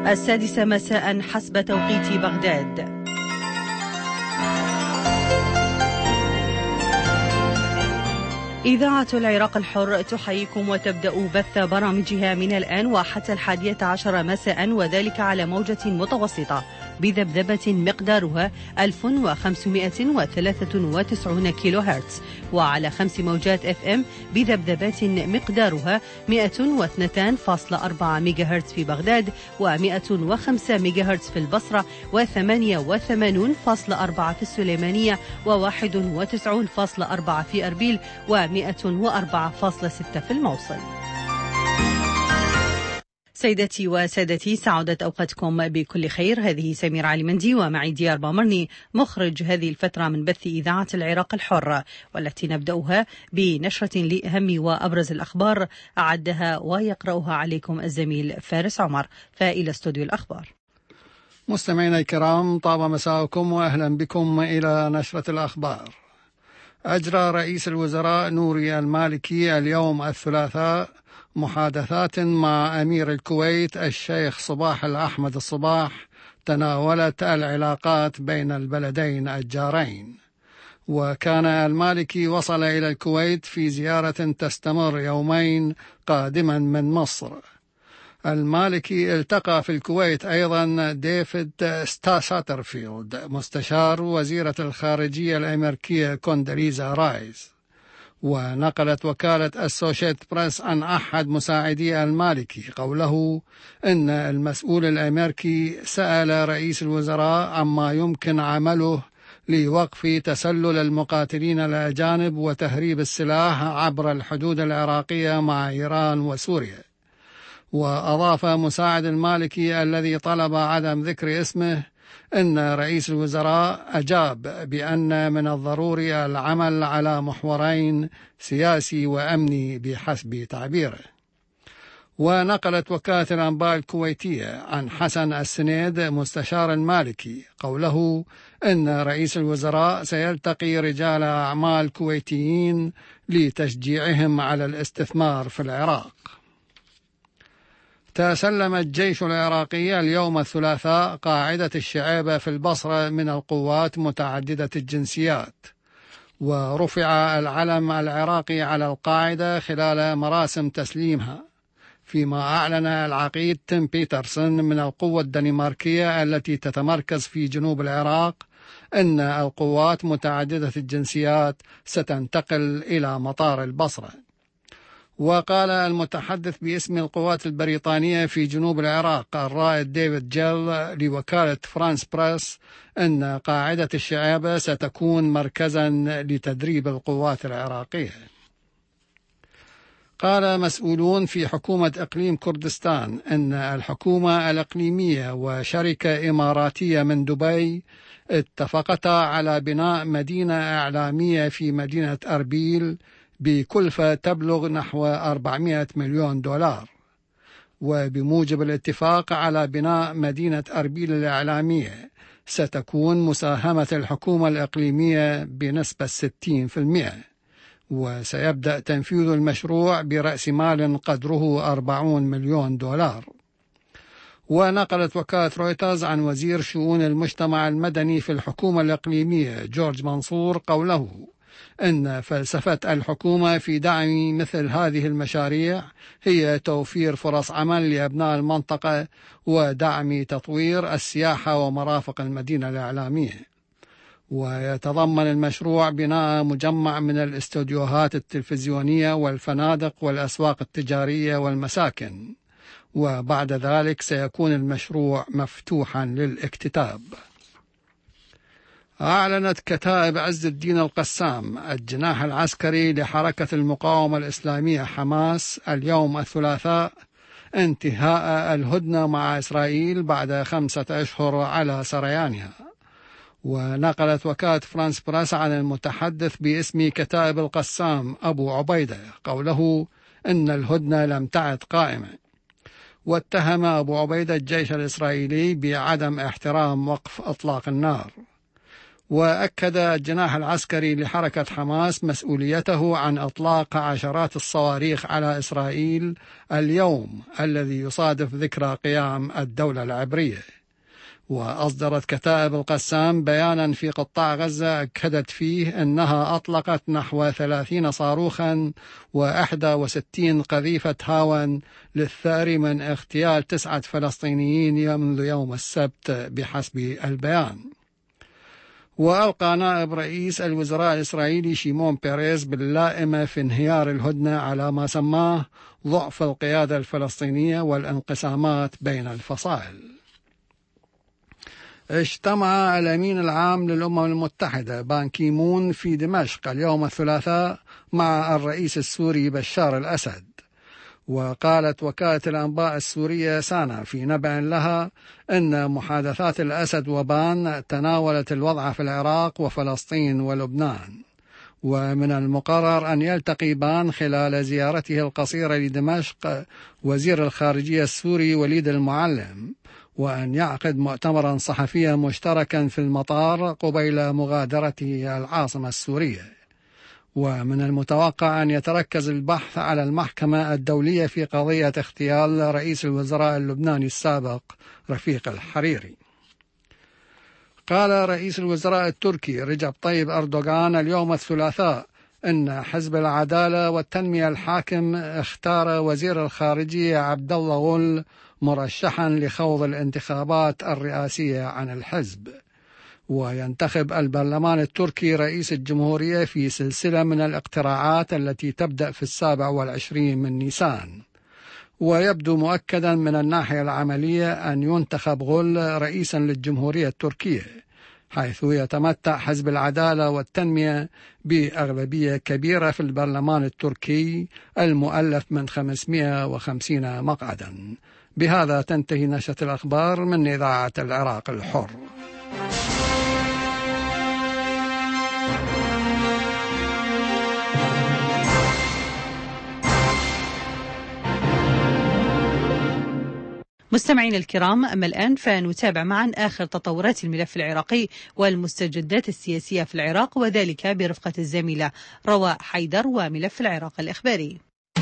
السادسة مساء حسب توقيت بغداد. إذاعة العراق الحر تحييكم وتبدأ بث برامجها من الآن وحتى 11 مساء، وذلك على موجة متوسطة بذبذبة مقدارها 1593 كيلو هرتز، وعلى 5 موجات FM بذبذبات مقدارها 102.4 ميجا هرتز في بغداد، و105 ميجا هرتز في البصرة، و88.4 في السليمانية، و91.4 في أربيل، و104.6 في الموصل. سيدتي وسادتي، سعادت أوقاتكم بكل خير. هذه سمير علي مندي ومعي ديار بامرني مخرج هذه الفترة من بث إذاعة العراق الحر، والتي نبدأها بنشرة لأهم وأبرز الأخبار أعدها ويقرأها عليكم الزميل فارس عمر. فإلى استوديو الأخبار. مستمعينا الكرام، طاب مساءكم وأهلا بكم إلى نشرة الأخبار. أجرى رئيس الوزراء نوري المالكي اليوم الثلاثاء محادثات مع أمير الكويت الشيخ صباح الأحمد الصباح تناولت العلاقات بين البلدين الجارين. وكان المالكي وصل إلى الكويت في زيارة تستمر يومين قادما من مصر. المالكي التقى في الكويت أيضا ديفيد ساترفيلد مستشار وزيرة الخارجية الأمريكية كوندريزا رايس. ونقلت وكالة أسوشيت بريس عن أحد مساعدي المالكي قوله إن المسؤول الأمريكي سأل رئيس الوزراء عما يمكن عمله لوقف تسلل المقاتلين الأجانب وتهريب السلاح عبر الحدود العراقية مع إيران وسوريا. وأضاف مساعد المالكي الذي طلب عدم ذكر اسمه إن رئيس الوزراء أجاب بأن من الضروري العمل على محورين سياسي وأمني بحسب تعبيره. ونقلت وكالة الأنباء الكويتية عن حسن السنيد مستشار المالكي قوله إن رئيس الوزراء سيلتقي رجال أعمال كويتيين لتشجيعهم على الاستثمار في العراق. تسلم الجيش العراقي اليوم الثلاثاء قاعدة الشعيبة في البصرة من القوات متعددة الجنسيات، ورفع العلم العراقي على القاعدة خلال مراسم تسليمها، فيما أعلن العقيد تيم بيترسون من القوة الدنماركية التي تتمركز في جنوب العراق أن القوات متعددة الجنسيات ستنتقل إلى مطار البصرة. وقال المتحدث باسم القوات البريطانية في جنوب العراق الرائد ديفيد جيل لوكالة فرانس بريس أن قاعدة الشعيبة ستكون مركزا لتدريب القوات العراقية. قال مسؤولون في حكومة إقليم كردستان أن الحكومة الإقليمية وشركة إماراتية من دبي اتفقتا على بناء مدينة إعلامية في مدينة أربيل بكلفة تبلغ نحو 400 مليون دولار. وبموجب الاتفاق على بناء مدينة أربيل الإعلامية ستكون مساهمة الحكومة الإقليمية بنسبة 60%، وسيبدأ تنفيذ المشروع برأس مال قدره 40 مليون دولار. ونقلت وكالة رويترز عن وزير شؤون المجتمع المدني في الحكومة الإقليمية جورج منصور قوله إن فلسفة الحكومة في دعم مثل هذه المشاريع هي توفير فرص عمل لأبناء المنطقة ودعم تطوير السياحة ومرافق المدينة الإعلامية. ويتضمن المشروع بناء مجمع من الاستوديوهات التلفزيونية والفنادق والأسواق التجارية والمساكن، وبعد ذلك سيكون المشروع مفتوحا للاكتتاب. أعلنت كتائب عز الدين القسام الجناح العسكري لحركة المقاومة الإسلامية حماس اليوم الثلاثاء انتهاء الهدنة مع إسرائيل بعد 5 أشهر على سريانها. ونقلت وكالة فرانس بريس عن المتحدث باسم كتائب القسام أبو عبيدة قوله إن الهدنة لم تعد قائمة. واتهم أبو عبيدة الجيش الإسرائيلي بعدم احترام وقف إطلاق النار. وأكد الجناح العسكري لحركة حماس مسؤوليته عن إطلاق عشرات الصواريخ على إسرائيل اليوم الذي يصادف ذكرى قيام الدولة العبرية. وأصدرت كتائب القسام بيانا في قطاع غزة أكدت فيه أنها أطلقت نحو 30 صاروخا و61 قذيفة هاون للثأر من اغتيال 9 فلسطينيين منذ يوم السبت بحسب البيان. وألقى نائب رئيس الوزراء الإسرائيلي شيمون بيريز باللائمة في انهيار الهدنة على ما سماه ضعف القيادة الفلسطينية والانقسامات بين الفصائل. اجتمع الأمين العام للأمم المتحدة بان كي مون في دمشق اليوم الثلاثاء مع الرئيس السوري بشار الأسد. وقالت وكالة الأنباء السورية سانا في نبأ لها أن محادثات الأسد وبان تناولت الوضع في العراق وفلسطين ولبنان. ومن المقرر أن يلتقي بان خلال زيارته القصيرة لدمشق وزير الخارجية السوري وليد المعلم، وأن يعقد مؤتمرا صحفيا مشتركا في المطار قبيل مغادرته العاصمة السورية. ومن المتوقع أن يتركز البحث على المحكمة الدولية في قضية اغتيال رئيس الوزراء اللبناني السابق رفيق الحريري. قال رئيس الوزراء التركي رجب طيب أردوغان اليوم الثلاثاء أن حزب العدالة والتنمية الحاكم اختار وزير الخارجية عبد الله غل مرشحا لخوض الانتخابات الرئاسية عن الحزب. وينتخب البرلمان التركي رئيس الجمهورية في سلسلة من الاقتراعات التي تبدأ في 27 من نيسان. ويبدو مؤكدا من الناحية العملية أن ينتخب غل رئيسا للجمهورية التركية، حيث يتمتع حزب العدالة والتنمية بأغلبية كبيرة في البرلمان التركي المؤلف من 550 مقعدا. بهذا تنتهي نشرة الأخبار من إذاعة العراق الحر. مستمعين الكرام، أما الآن فنتابع معا آخر تطورات الملف العراقي والمستجدات السياسية في العراق، وذلك برفقة الزميلة رواء حيدر وملف العراق الإخباري.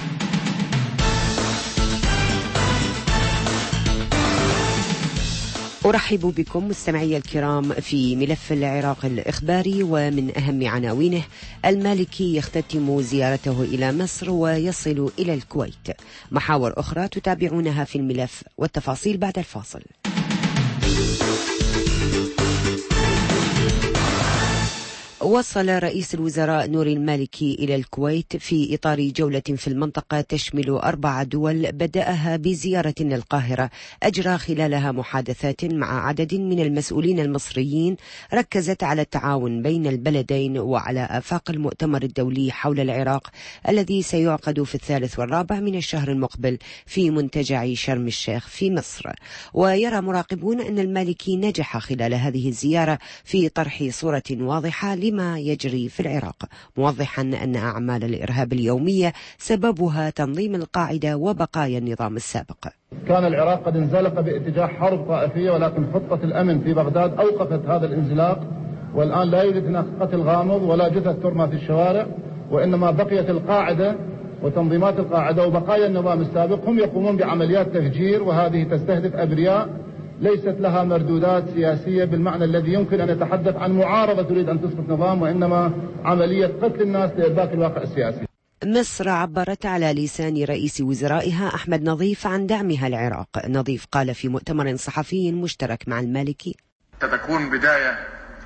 أرحب بكم مستمعي الكرام في ملف العراق الإخباري، ومن أهم عناوينه: المالكي يختتم زيارته إلى مصر ويصل إلى الكويت. محاور أخرى تتابعونها في الملف، والتفاصيل بعد الفاصل. وصل رئيس الوزراء نوري المالكي إلى الكويت في إطار جولة في المنطقة تشمل 4 دول بدأها بزيارة للقاهرة أجرى خلالها محادثات مع عدد من المسؤولين المصريين ركزت على التعاون بين البلدين وعلى آفاق المؤتمر الدولي حول العراق الذي سيعقد في 3 و4 من الشهر المقبل في منتجع شرم الشيخ في مصر. ويرى مراقبون أن المالكي نجح خلال هذه الزيارة في طرح صورة واضحة ما يجري في العراق، موضحا أن أعمال الإرهاب اليومية سببها تنظيم القاعدة وبقايا النظام السابق. كان العراق قد انزلق باتجاه حرب طائفية، ولكن خطة الأمن في بغداد أوقفت هذا الانزلاق، والآن لا يوجد هناك قتل غامض ولا جثث ترمى في الشوارع، وإنما بقيت القاعدة وتنظيمات القاعدة وبقايا النظام السابق هم يقومون بعمليات تفجير، وهذه تستهدف أبرياء ليست لها مردودات سياسية بالمعنى الذي يمكن أن يتحدث عن معارضة تريد أن تسقط نظام، وإنما عملية قتل الناس لإرباك الواقع السياسي. مصر عبرت على لسان رئيس وزرائها أحمد نظيف عن دعمها العراق. نظيف قال في مؤتمر صحفي مشترك مع المالكي: ستكون بداية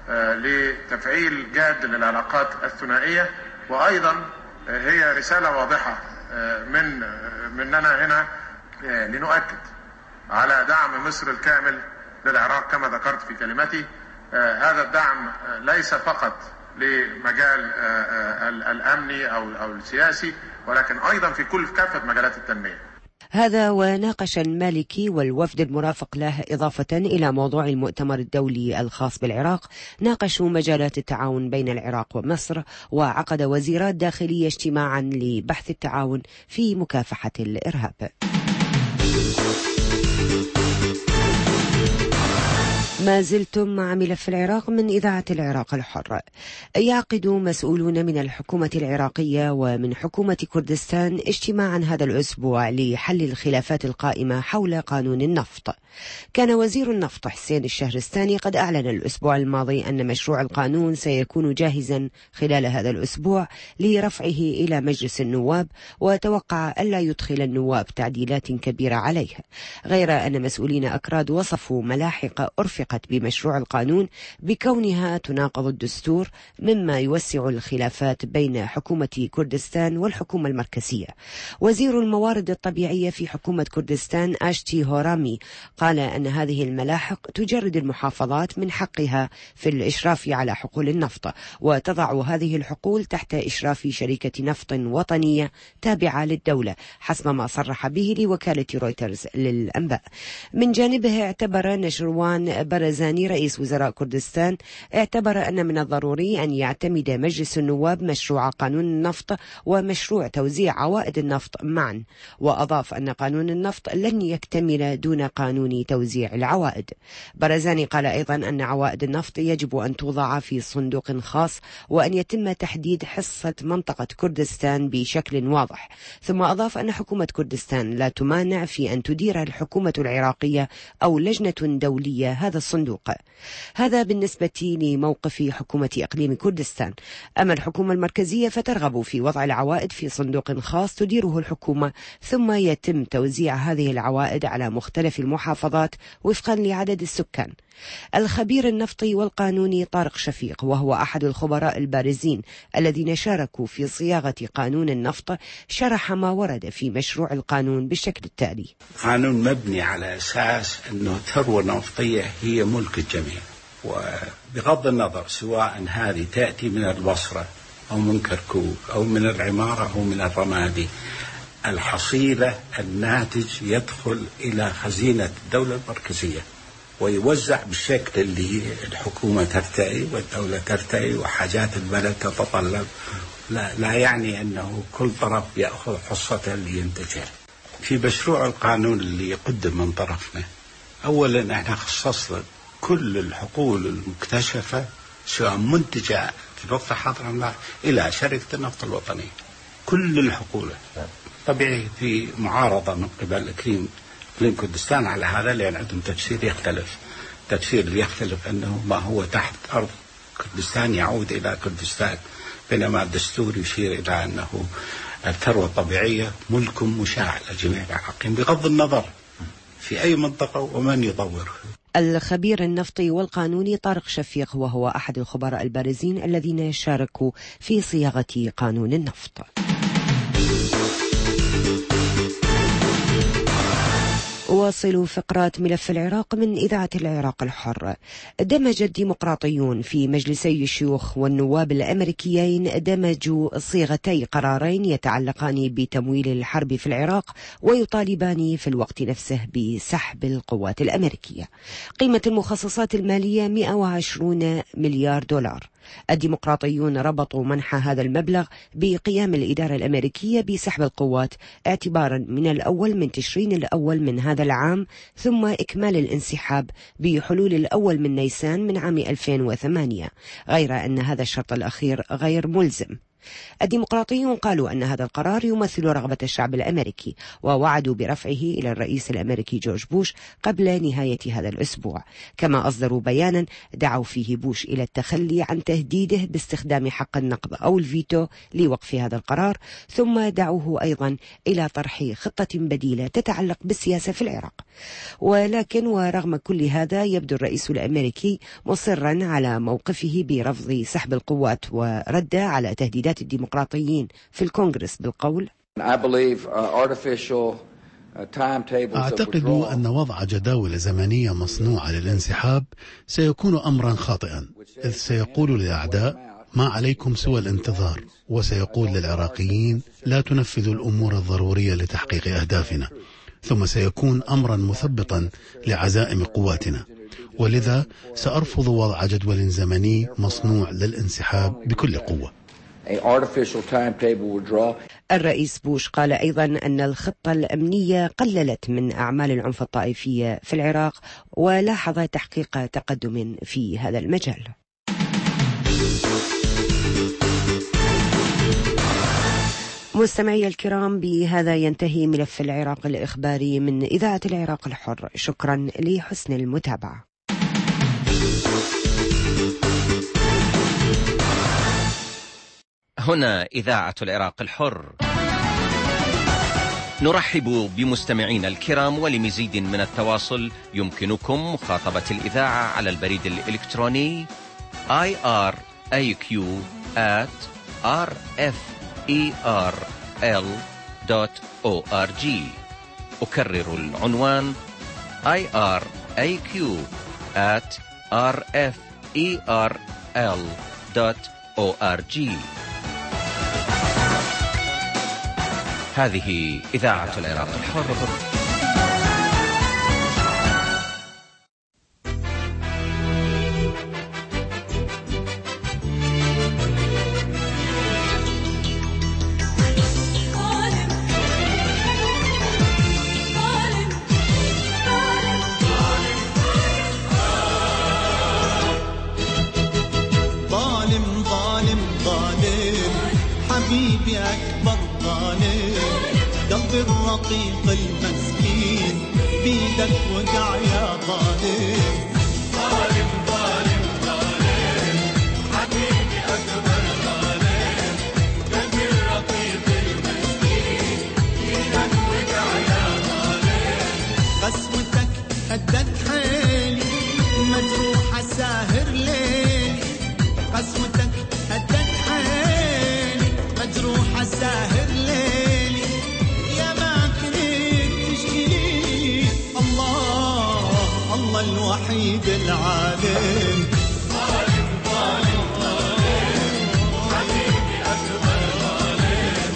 لتفعيل جاد للعلاقات الثنائية، وأيضا هي رسالة واضحة مننا هنا لنؤكد على دعم مصر الكامل للعراق كما ذكرت في كلمتي. هذا الدعم ليس فقط لمجال الأمني أو السياسي، ولكن أيضا في كافة مجالات التنمية. هذا وناقش المالكي والوفد المرافق له إضافة إلى موضوع المؤتمر الدولي الخاص بالعراق، ناقشوا مجالات التعاون بين العراق ومصر، وعقد وزيرا الداخلية اجتماعا لبحث التعاون في مكافحة الإرهاب. ما زلتم مع ملف العراق من إذاعة العراق الحر. يعقد مسؤولون من الحكومة العراقية ومن حكومة كردستان اجتماعا هذا الأسبوع لحل الخلافات القائمة حول قانون النفط. كان وزير النفط حسين الشهرستاني قد أعلن الأسبوع الماضي أن مشروع القانون سيكون جاهزا خلال هذا الأسبوع لرفعه إلى مجلس النواب، وتوقع ألا يدخل النواب تعديلات كبيرة عليه، غير أن مسؤولين أكراد وصفوا ملاحق أرفقت بمشروع القانون بكونها تناقض الدستور، مما يوسع الخلافات بين حكومة كردستان والحكومة المركزية. وزير الموارد الطبيعية في حكومة كردستان آشتي هورامي قال أن هذه الملاحق تجرد المحافظات من حقها في الإشراف على حقول النفط، وتضع هذه الحقول تحت إشراف شركة نفط وطنية تابعة للدولة، حسب ما صرح به لوكالة رويترز للأنباء. من جانبه اعتبر نشروان برزاني رئيس وزراء كردستان أن من الضروري أن يعتمد مجلس النواب مشروع قانون النفط ومشروع توزيع عوائد النفط معا، وأضاف أن قانون النفط لن يكتمل دون قانون توزيع العوائد. برزاني قال أيضا أن عوائد النفط يجب أن توضع في صندوق خاص، وأن يتم تحديد حصة منطقة كردستان بشكل واضح. ثم أضاف أن حكومة كردستان لا تمانع في أن تدير الحكومة العراقية أو لجنة دولية هذا الصندوق. هذا بالنسبة لموقف حكومة إقليم كردستان. أما الحكومة المركزية فترغب في وضع العوائد في صندوق خاص تديره الحكومة، ثم يتم توزيع هذه العوائد على مختلف المحافظات وفقا لعدد السكان. الخبير النفطي والقانوني طارق شفيق، وهو أحد الخبراء البارزين الذين شاركوا في صياغة قانون النفط، شرح ما ورد في مشروع القانون بالشكل التالي: قانون مبني على أساس أنه الثروة النفطية هي ملك الجميع، وبغض النظر سواء هذه تأتي من البصرة أو من كركوك أو من العمارة أو من الرمادي، الحصيلة الناتج يدخل إلى خزينة الدولة المركزية ويوزع بالشكل اللي الحكومة ترتئي والدولة ترتئي وحاجات البلد تتطلب. لا يعني أنه كل طرف يأخذ حصته اللي ينتجها. في مشروع القانون اللي يقدم من طرفنا، أولا احنا خصصنا كل الحقول المكتشفة سواء منتجة في الوقت الحاضر أم لا إلى شركة النفط الوطنية، كل الحقول. طبيعي في معارضة من قبل إقليم كردستان على هذا، لأن عندهم تفسير يختلف. التفسير اللي يختلف أنه ما هو تحت أرض كردستان يعود إلى كردستان، بينما الدستور يشير إلى أنه الثروة الطبيعية ملك مشاع لجميع العراقيين بغض النظر في أي منطقة ومن يطوره. الخبير النفطي والقانوني طارق شفيق، وهو أحد الخبراء البارزين الذين شاركوا في صياغة قانون النفط. واصلوا فقرات ملف العراق من إذاعة العراق الحر. دمج الديمقراطيون في مجلسي الشيوخ والنواب الأمريكيين دمجوا صيغتي قرارين يتعلقان بتمويل الحرب في العراق ويطالبان في الوقت نفسه بسحب القوات الأمريكية. قيمة المخصصات المالية 120 مليار دولار. الديمقراطيون ربطوا منح هذا المبلغ بقيام الإدارة الأمريكية بسحب القوات اعتبارا من الأول من تشرين الأول من هذا العام، ثم إكمال الانسحاب بحلول الأول من نيسان من عام 2008، غير أن هذا الشرط الأخير غير ملزم. الديمقراطيون قالوا أن هذا القرار يمثل رغبة الشعب الأمريكي، ووعدوا برفعه إلى الرئيس الأمريكي جورج بوش قبل نهاية هذا الأسبوع. كما أصدروا بيانا دعوا فيه بوش إلى التخلي عن تهديده باستخدام حق النقض أو الفيتو لوقف هذا القرار، ثم دعوه أيضا إلى طرح خطة بديلة تتعلق بالسياسة في العراق. ولكن ورغم كل هذا يبدو الرئيس الأمريكي مصرا على موقفه برفض سحب القوات، ورد على تهديدات الديمقراطيين في الكونغرس بالقول: أعتقد أن وضع جداول زمنية مصنوعة للانسحاب سيكون أمرا خاطئا، إذ سيقول للأعداء ما عليكم سوى الانتظار، وسيقول للعراقيين لا تنفذوا الأمور الضرورية لتحقيق أهدافنا، ثم سيكون أمرا مثبطا لعزائم قواتنا. ولذا سأرفض وضع جدول زمني مصنوع للانسحاب بكل قوة. الرئيس بوش قال أيضا أن الخطة الأمنية قللت من أعمال العنف الطائفية في العراق، ولاحظ تحقيق تقدم في هذا المجال. مستمعي الكرام، بهذا ينتهي ملف العراق الإخباري من إذاعة العراق الحر. شكرا لحسن المتابعة. هنا إذاعة العراق الحر، نرحب بمستمعينا الكرام، ولمزيد من التواصل يمكنكم مخاطبة الإذاعة على البريد الإلكتروني iraq@rferl.org. أكرر العنوان iraq@rferl.org. هذه إذاعة العراق الحر. حبيبي أكبر ظالم، قلبي الرقيق المسكين بيدك وقع يا ظالم. ظالم ظالم ظالم، حبيبي أكبر ظالم، قلبي الرقيق المسكين بيدك وقع يا ظالم. قسوتك هدت حيلي، مجروحة ساهر ليلي. قسوتك هدت حيلي، مجروحة ساهر ليلي. يا ما كنت تشكيلي، الله الله الوحيد العالم. ظالم ظالم ظالم، حبيبي أكبر ظالم.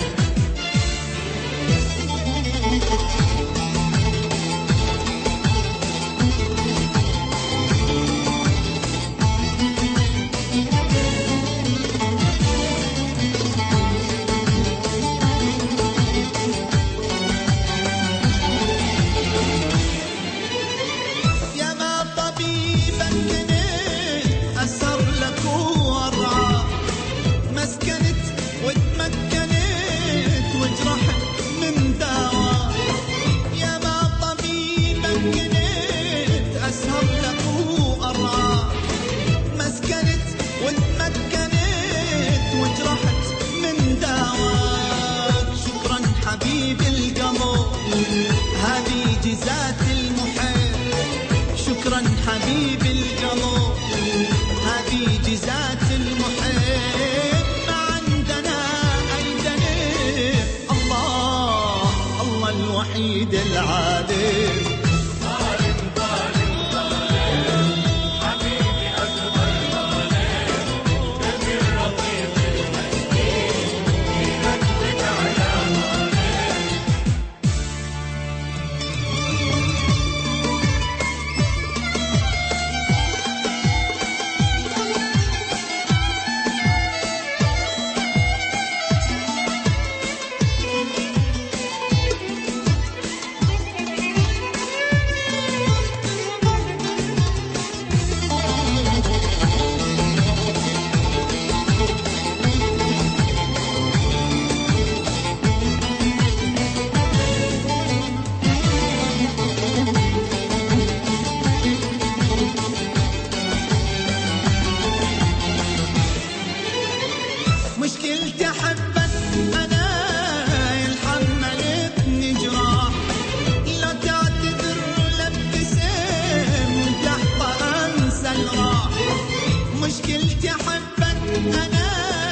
جزات المحب، شكرا حبيب القلب، هذه جزات المحب. ما عندنا أي دليل، الله الله الوحيد العالم. ظالم ظالم ظالم، حبيبي أكبر ظالم، قلبي الرقيق المسكين بيدك وقع يا ظالم. مشكلتي حبك أنا الحملتني جراح، لا تعتذر ولا ابتسم لحظة أنسى الراح. مشكلتي حبك أنا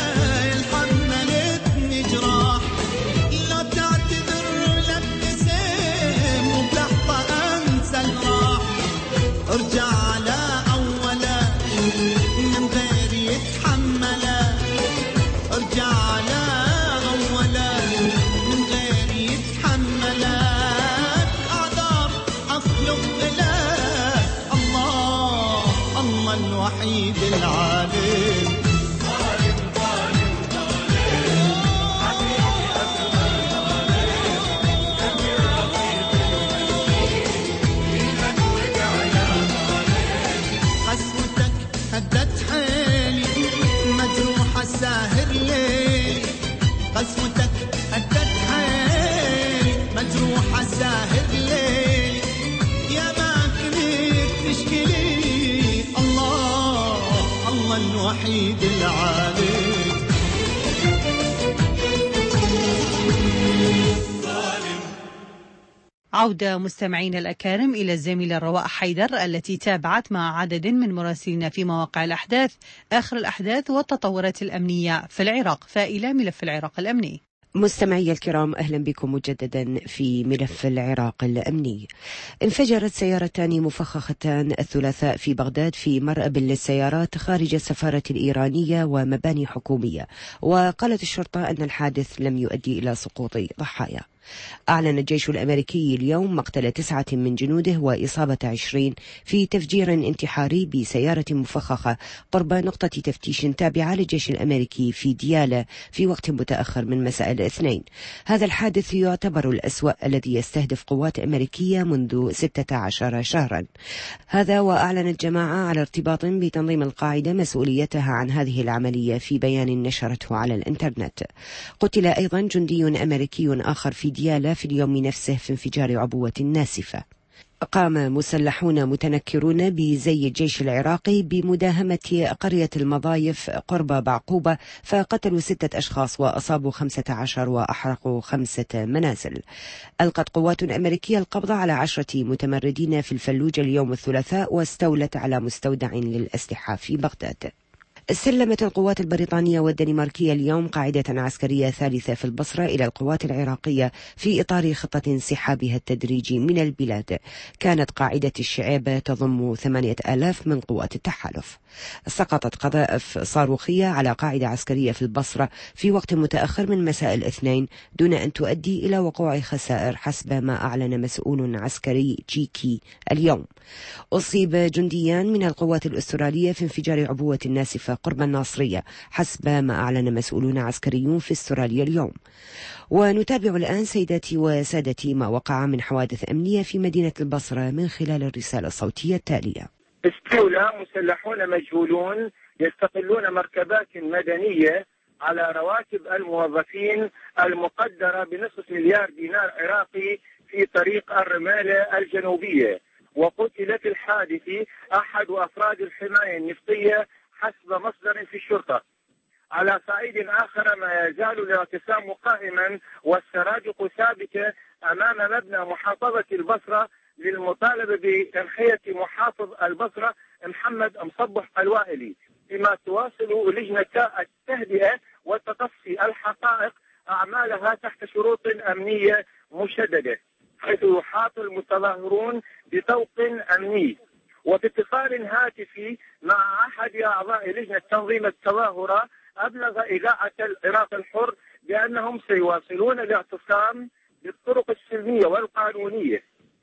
الحملتني جراح، لا تعتذر ولا ابتسم لحظة أنسى الراح. ارجع على أولا من غير يتحمله، ارجع على أولا من غير يتحملك. أعذار أخلق لك، الله الله الوحيد العالم. ظالم ظالم ظالم، الوحيد العالم. عودة مستمعين الأكارم إلى الزميلة رواء حيدر التي تابعت مع عدد من مراسلين في مواقع الأحداث آخر الأحداث والتطورات الأمنية في العراق. فإلى ملف العراق الأمني. مستمعي الكرام، أهلا بكم مجددا في ملف العراق الأمني. انفجرت سيارتان مفخختان الثلاثاء في بغداد في مرأب للسيارات خارج السفارة الإيرانية ومباني حكومية، وقالت الشرطة أن الحادث لم يؤدي إلى سقوط ضحايا. أعلن الجيش الأمريكي اليوم مقتل 9 من جنوده وإصابة 20 في تفجير انتحاري بسيارة مفخخة قرب نقطة تفتيش تابعة للجيش الأمريكي في ديالى في وقت متأخر من مساء الاثنين. هذا الحادث يعتبر الأسوأ الذي يستهدف قوات أمريكية منذ 16 شهرا. هذا وأعلنت الجماعة على ارتباط بتنظيم القاعدة مسؤوليتها عن هذه العملية في بيان نشرته على الإنترنت. قتل أيضا جندي أمريكي آخر في ديالى في اليوم نفسه في انفجار عبوة ناسفة. قام مسلحون متنكرون بزي الجيش العراقي بمداهمة قرية المضايف قرب بعقوبة، فقتلوا 6 أشخاص وأصابوا 15 وأحرقوا 5 منازل. ألقت قوات أمريكية القبض على 10 متمردين في الفلوجة اليوم الثلاثاء، واستولت على مستودع للأسلحة في بغداد. سلمت القوات البريطانية والدنماركية اليوم قاعدة عسكرية ثالثة في البصرة إلى القوات العراقية في إطار خطة انسحابها التدريجي من البلاد. كانت قاعدة الشعيبة تضم 8000 من قوات التحالف. سقطت قذائف صاروخية على قاعدة عسكرية في البصرة في وقت متأخر من مساء الاثنين دون أن تؤدي إلى وقوع خسائر حسب ما أعلن مسؤول عسكري تشيكي اليوم. أصيب جنديان من القوات الأسترالية في انفجار عبوة ناسفة قرب الناصرية حسب ما أعلن مسؤولون عسكريون في استراليا اليوم. ونتابع الآن سيداتي وسادتي ما وقع من حوادث أمنية في مدينة البصرة من خلال الرسالة الصوتية التالية. استولى مسلحون مجهولون يستقلون مركبات مدنية على رواتب الموظفين المقدرة بنصف مليار دينار عراقي في طريق الرمالة الجنوبية. وقتل في الحادث أحد أفراد الحماية النفطية حسب مصدر في الشرطة. على صعيد آخر، ما يزال الاعتصام قائما والسرادق ثابتة أمام مبنى محافظة البصرة للمطالبة بتنحية محافظ البصرة محمد مصبح الوائلي، فيما تواصل لجنة التهدئة وتقصي الحقائق أعمالها تحت شروط أمنية مشددة، حيث يحاط المتظاهرون بطوق أمني. وفي اتصال هاتفي مع أحد أعضاء لجنة تنظيم التظاهرة، أبلغ إذاعة العراق الحر بأنهم سيواصلون الاعتصام بالطرق السلمية والقانونية.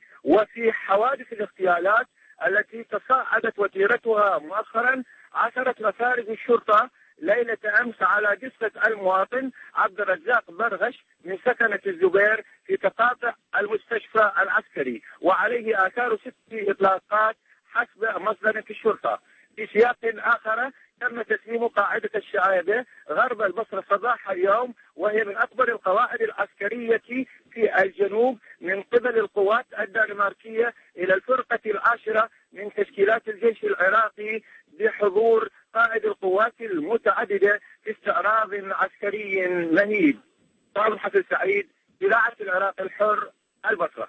وفي حوادث الاغتيالات التي تصاعدت وتيرتها مؤخرا، عثرت مفارق الشرطة ليلة أمس على جثة المواطن عبد الرزاق برغش من سكنة الزبير في تقاطع المستشفى العسكري، وعليه آثار 6 إطلاقات حسب مصدر في الشرطة. في سياق آخر، تم تسليم قاعدة الشعيبة غرب البصرة صباح اليوم، وهي من أكبر القواعد العسكرية في الجنوب من قبل القوات الدنماركية إلى الفرقة 10 من تشكيلات الجيش العراقي، بحضور قائد القوات المتعددة في استعراض عسكري مهيب. طارق حسن سعيد، إذاعة العراق الحر، البصرة.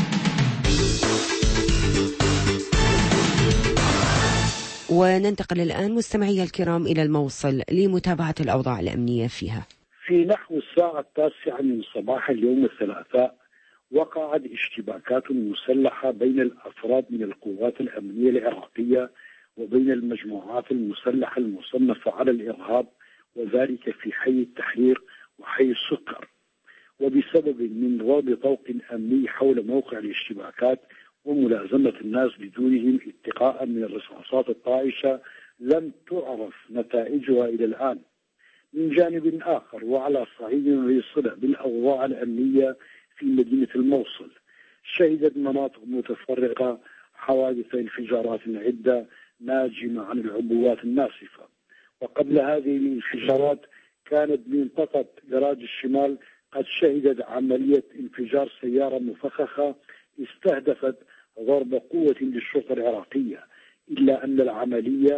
وننتقل الآن مستمعي الكرام إلى الموصل لمتابعة الأوضاع الأمنية فيها. في نحو الساعة 9 من صباح اليوم الثلاثاء، وقعت اشتباكات مسلحة بين الأفراد من القوات الأمنية العراقية وبين المجموعات المسلحة المصنفة على الإرهاب، وذلك في حي التحرير وحي السكر. وبسبب من ضرب طوق أمني حول موقع الاشتباكات وملازمة الناس بدونهم اتقاء من الرصاصات الطائشة، لم تعرف نتائجها إلى الآن. من جانب آخر، وعلى صعيد ذي صلة بالأوضاع الأمنية في مدينة الموصل، شهدت مناطق متفرقة حوادث انفجارات عدة ناجمة عن العبوات الناسفة. وقبل هذه الانفجارات كانت منطقة دراج الشمال قد شهدت عملية انفجار سيارة مفخخة استهدفت ضرب قوة للشرطة العراقية، إلا أن العملية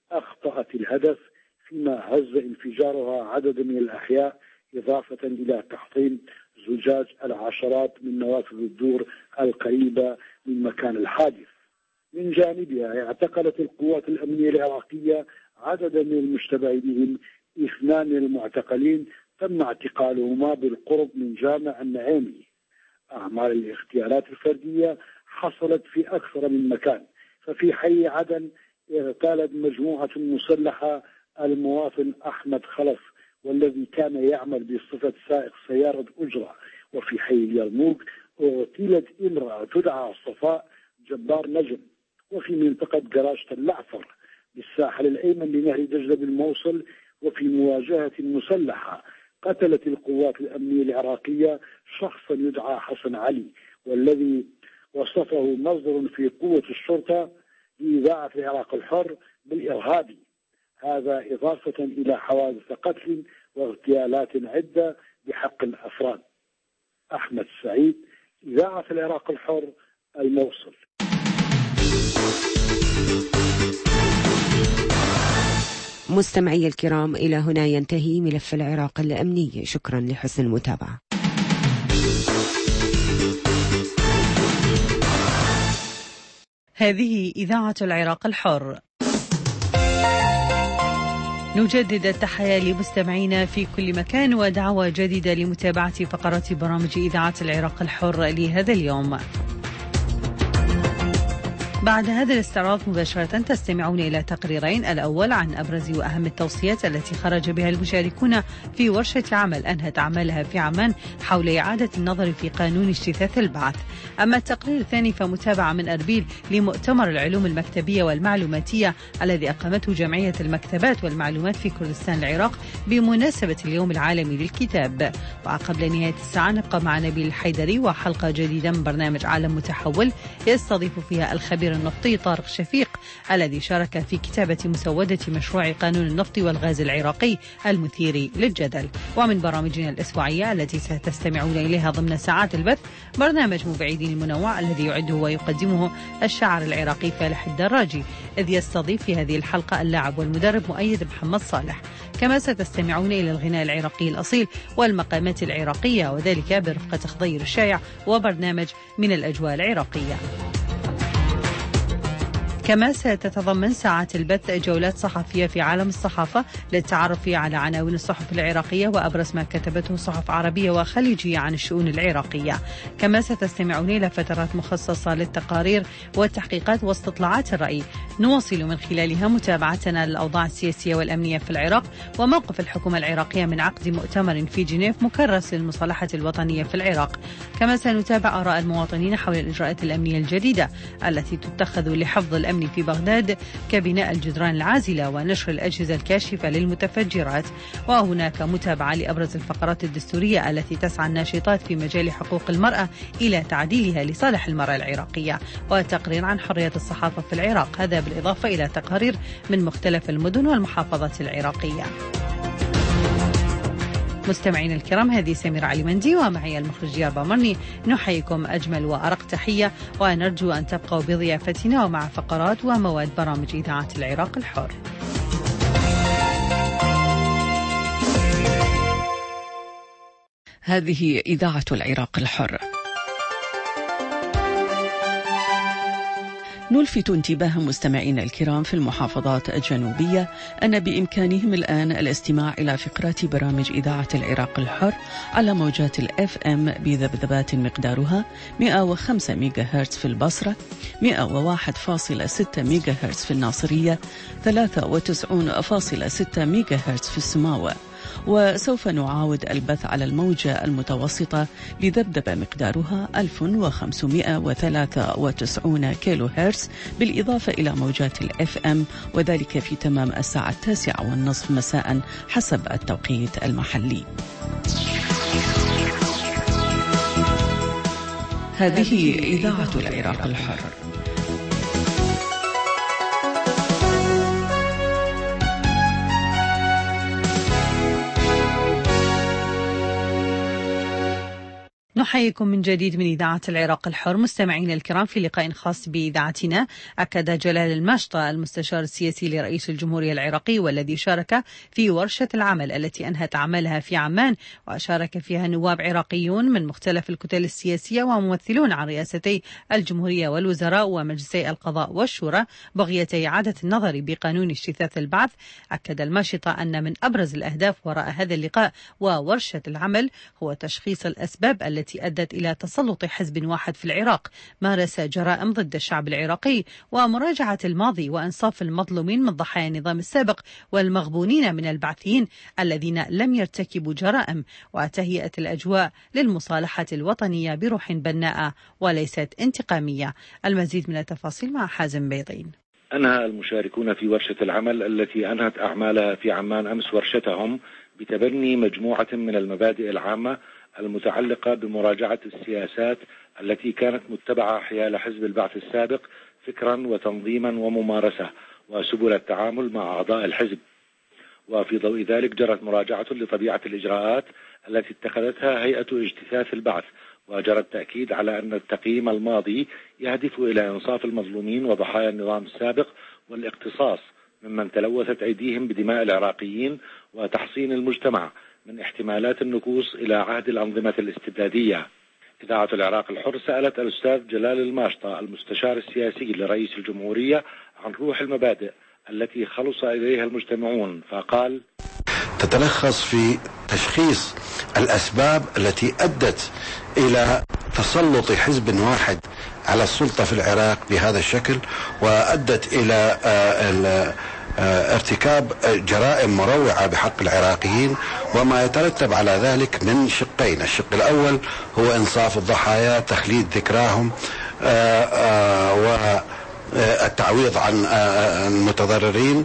أخطأت الهدف، فيما هز انفجارها عدد من الأحياء، إضافة إلى تحطيم زجاج العشرات من نوافذ الدور القريبة من مكان الحادث. من جانبها اعتقلت القوات الأمنية العراقية عددا من المشتبه بهم. 2 من المعتقلين تم اعتقالهما بالقرب من جامع النعيمي. أعمال الاغتيالات الفردية حصلت في أكثر من مكان، ففي حي عدن اغتالت مجموعة مسلحة المواطن أحمد خلف والذي كان يعمل بصفة سائق سيارة أجرة، وفي حي اليرموك اغتيلت امرأة تدعى صفاء جبار نجم، وفي منطقة جراجة اللعفر بالساحل الأيمن لنهر دجلة بالموصل. وفي مواجهة مسلحة قتلت القوات الأمنية العراقية شخصا يدعى حسن علي، والذي وصفه مصدر في قوة الشرطة لإذاعة العراق الحر بالإرهابي. هذا إضافة إلى حوادث قتل واغتيالات عدة بحق الأفراد. أحمد سعيد، إذاعة العراق الحر، الموصل. مستمعي الكرام، إلى هنا ينتهي ملف العراق الأمني. شكرا لحسن المتابعة. هذه إذاعة العراق الحر. نجدد التحية لمستمعينا في كل مكان ودعوة جديدة لمتابعة فقرات برامج إذاعة العراق الحر لهذا اليوم. بعد هذا الاستعراض مباشرة تستمعون إلى تقريرين، الأول عن أبرز وأهم التوصيات التي خرج بها المشاركون في ورشة عمل أنهت عملها في عمان حول إعادة النظر في قانون اجتثاث البعث. أما التقرير الثاني فمتابعة من أربيل لمؤتمر العلوم المكتبية والمعلوماتية الذي أقامته جمعية المكتبات والمعلومات في كردستان العراق بمناسبة اليوم العالمي للكتاب. وقبل نهاية الساعة نبقى مع نبيل الحيدري وحلقة جديدة من برنامج عالم متحول يستضيف فيها الخبير النفطي طارق شفيق الذي شارك في كتابة مسودة مشروع قانون النفط والغاز العراقي المثير للجدل. ومن برامجنا الأسبوعية التي ستستمعون إليها ضمن ساعات البث برنامج مبعدين المنوع الذي يعده ويقدمه الشاعر العراقي فالح الدراجي، إذ يستضيف في هذه الحلقة اللاعب والمدرب مؤيد محمد صالح. كما ستستمعون إلى الغناء العراقي الأصيل والمقامات العراقية، وذلك برفقة خضير الشايع وبرنامج من الأجواء العراقية. كما ستتضمن ساعات البث جولات صحفية في عالم الصحافة للتعرف على عناوين الصحف العراقية وأبرز ما كتبته صحف عربية وخليجية عن الشؤون العراقية. كما ستستمعون إلى فترات مخصصة للتقارير والتحقيقات واستطلاعات الرأي نواصل من خلالها متابعتنا للأوضاع السياسية والأمنية في العراق وموقف الحكومة العراقية من عقد مؤتمر في جنيف مكرس للمصالحة الوطنية في العراق. كما سنتابع آراء المواطنين حول الإجراءات الأمنية الجديدة التي تتخذ لحفظ الأمن في بغداد كبناء الجدران العازلة ونشر الأجهزة الكاشفة للمتفجرات. وهناك متابعة لأبرز الفقرات الدستورية التي تسعى الناشطات في مجال حقوق المرأة إلى تعديلها لصالح المرأة العراقية، وتقرير عن حرية الصحافة في العراق، هذا بالإضافة إلى تقارير من مختلف المدن والمحافظات العراقية. مستمعين الكرام، هذه سميرة علي مندي ومعي المخرج ديار بامرني، نحييكم أجمل وأرق تحية ونرجو أن تبقوا بضيافتنا ومع فقرات ومواد برامج إذاعة العراق الحر. هذه إذاعة العراق الحر. نلفت انتباه مستمعينا الكرام في المحافظات الجنوبية أن بإمكانهم الآن الاستماع إلى فقرات برامج إذاعة العراق الحر على موجات الأف أم بذبذبات مقدارها 105 ميجا هرتز في البصرة، 101.6 ميجا هرتز في الناصرية، 93.6 ميجا هرتز في السماوة. وسوف نعاود البث على الموجة المتوسطة بذبذبة مقدارها 1593 كيلو هرتز، بالإضافة إلى موجات الأف أم، وذلك في تمام الساعة 9:30 مساء حسب التوقيت المحلي. هذه إذاعة العراق الحر. نحييكم من جديد من إذاعة العراق الحر. مستمعين الكرام، في لقاء خاص بإذاعتنا أكد جلال الماشطة المستشار السياسي لرئيس الجمهورية العراقي والذي شارك في ورشة العمل التي أنهت عملها في عمان وشارك فيها نواب عراقيون من مختلف الكتل السياسية وممثلون عن رئاستي الجمهورية والوزراء ومجلسي القضاء والشورى بغية إعادة النظر بقانون اجتثاث البعث. أكد الماشطة أن من أبرز الأهداف وراء هذا اللقاء وورشة العمل هو تشخيص الأسباب التي أدت إلى تسلط حزب واحد في العراق مارس جرائم ضد الشعب العراقي، ومراجعة الماضي وإنصاف المظلومين من ضحايا النظام السابق والمغبونين من البعثيين الذين لم يرتكبوا جرائم، وتهيئة الأجواء للمصالحة الوطنية بروح بناءة وليست انتقامية. المزيد من التفاصيل مع حازم بيضين. أنهى المشاركون في ورشة العمل التي أنهت أعمالها في عمان أمس ورشتهم بتبني مجموعة من المبادئ العامة المتعلقة بمراجعة السياسات التي كانت متبعة حيال حزب البعث السابق فكرا وتنظيما وممارسة وسبل التعامل مع أعضاء الحزب. وفي ضوء ذلك جرت مراجعة لطبيعة الإجراءات التي اتخذتها هيئة اجتثاث البعث، وجرى التأكيد على أن التقييم الماضي يهدف إلى إنصاف المظلومين وضحايا النظام السابق والاقتصاص ممن تلوثت أيديهم بدماء العراقيين وتحصين المجتمع من احتمالات النكوص إلى عهد الأنظمة الاستبدادية. إذاعة العراق الحر سألت الأستاذ جلال الماشطة المستشار السياسي لرئيس الجمهورية عن روح المبادئ التي خلص إليها المجتمعون، فقال: تتلخص في تشخيص الأسباب التي أدت إلى تسلط حزب واحد على السلطة في العراق بهذا الشكل، وأدت إلى ارتكاب جرائم مروعة بحق العراقيين وما يترتب على ذلك من شقين. الشق الأول هو إنصاف الضحايا، تخليد ذكراهم، والتعويض عن المتضررين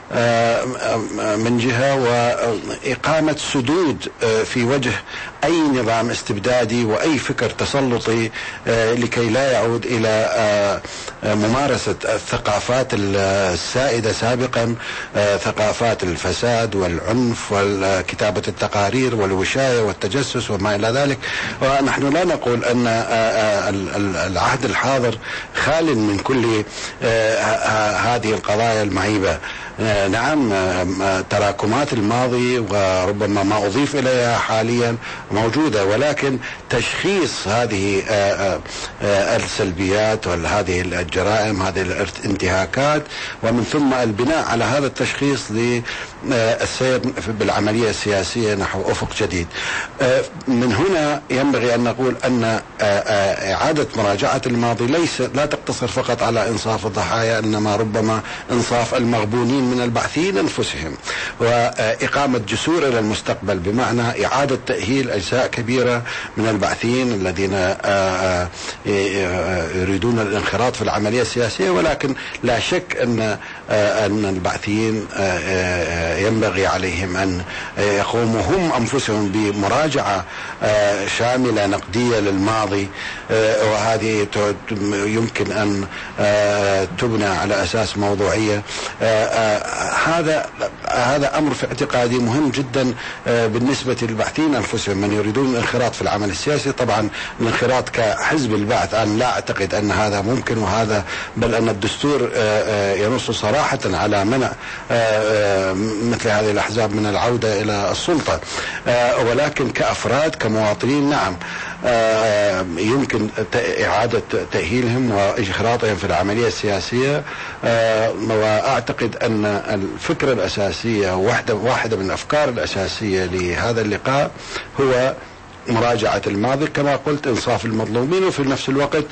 من جهة، وإقامة سدود في وجه أي نظام استبدادي وأي فكر تسلطي لكي لا يعود إلى ممارسة الثقافات السائدة سابقا، ثقافات الفساد والعنف وكتابة التقارير والوشاية والتجسس وما إلى ذلك. ونحن لا نقول أن العهد الحاضر خال من كل هذه القضايا المعيبة. نعم، تراكمات الماضي وربما ما أضيف إليها حاليا موجودة، ولكن تشخيص هذه السلبيات وهذه الجرائم، هذه الانتهاكات، ومن ثم البناء على هذا التشخيص للسير بالعملية السياسية نحو أفق جديد. من هنا ينبغي أن نقول أن إعادة مراجعة الماضي لا تقتصر فقط على إنصاف الضحايا، إنما ربما إنصاف المغبونين من البعثيين أنفسهم، وإقامة جسور إلى المستقبل، بمعنى إعادة تأهيل أجزاء كبيرة من البعثيين الذين يريدون الانخراط في العملية السياسية. ولكن لا شك أن البعثيين ينبغي عليهم أن يقوموا هم أنفسهم بمراجعة شاملة نقدية للماضي، وهذه يمكن أن تبنى على أساس موضوعية. هذا أمر في اعتقادي مهم جدا بالنسبة للبعثيين أنفسهم من يريدون الانخراط في العمل السياسي. طبعا الانخراط كحزب البعث أنا لا أعتقد أن هذا ممكن، وهذا بل أن الدستور ينص صراحة على منع مثل هذه الأحزاب من العودة إلى السلطة. ولكن كأفراد كمواطنين نعم يمكن إعادة تأهيلهم وإخراطهم في العملية السياسية. وأعتقد أن الفكرة الأساسية واحدة من الأفكار الأساسية لهذا اللقاء هو مراجعة الماضي، كما قلت إنصاف المظلومين، وفي نفس الوقت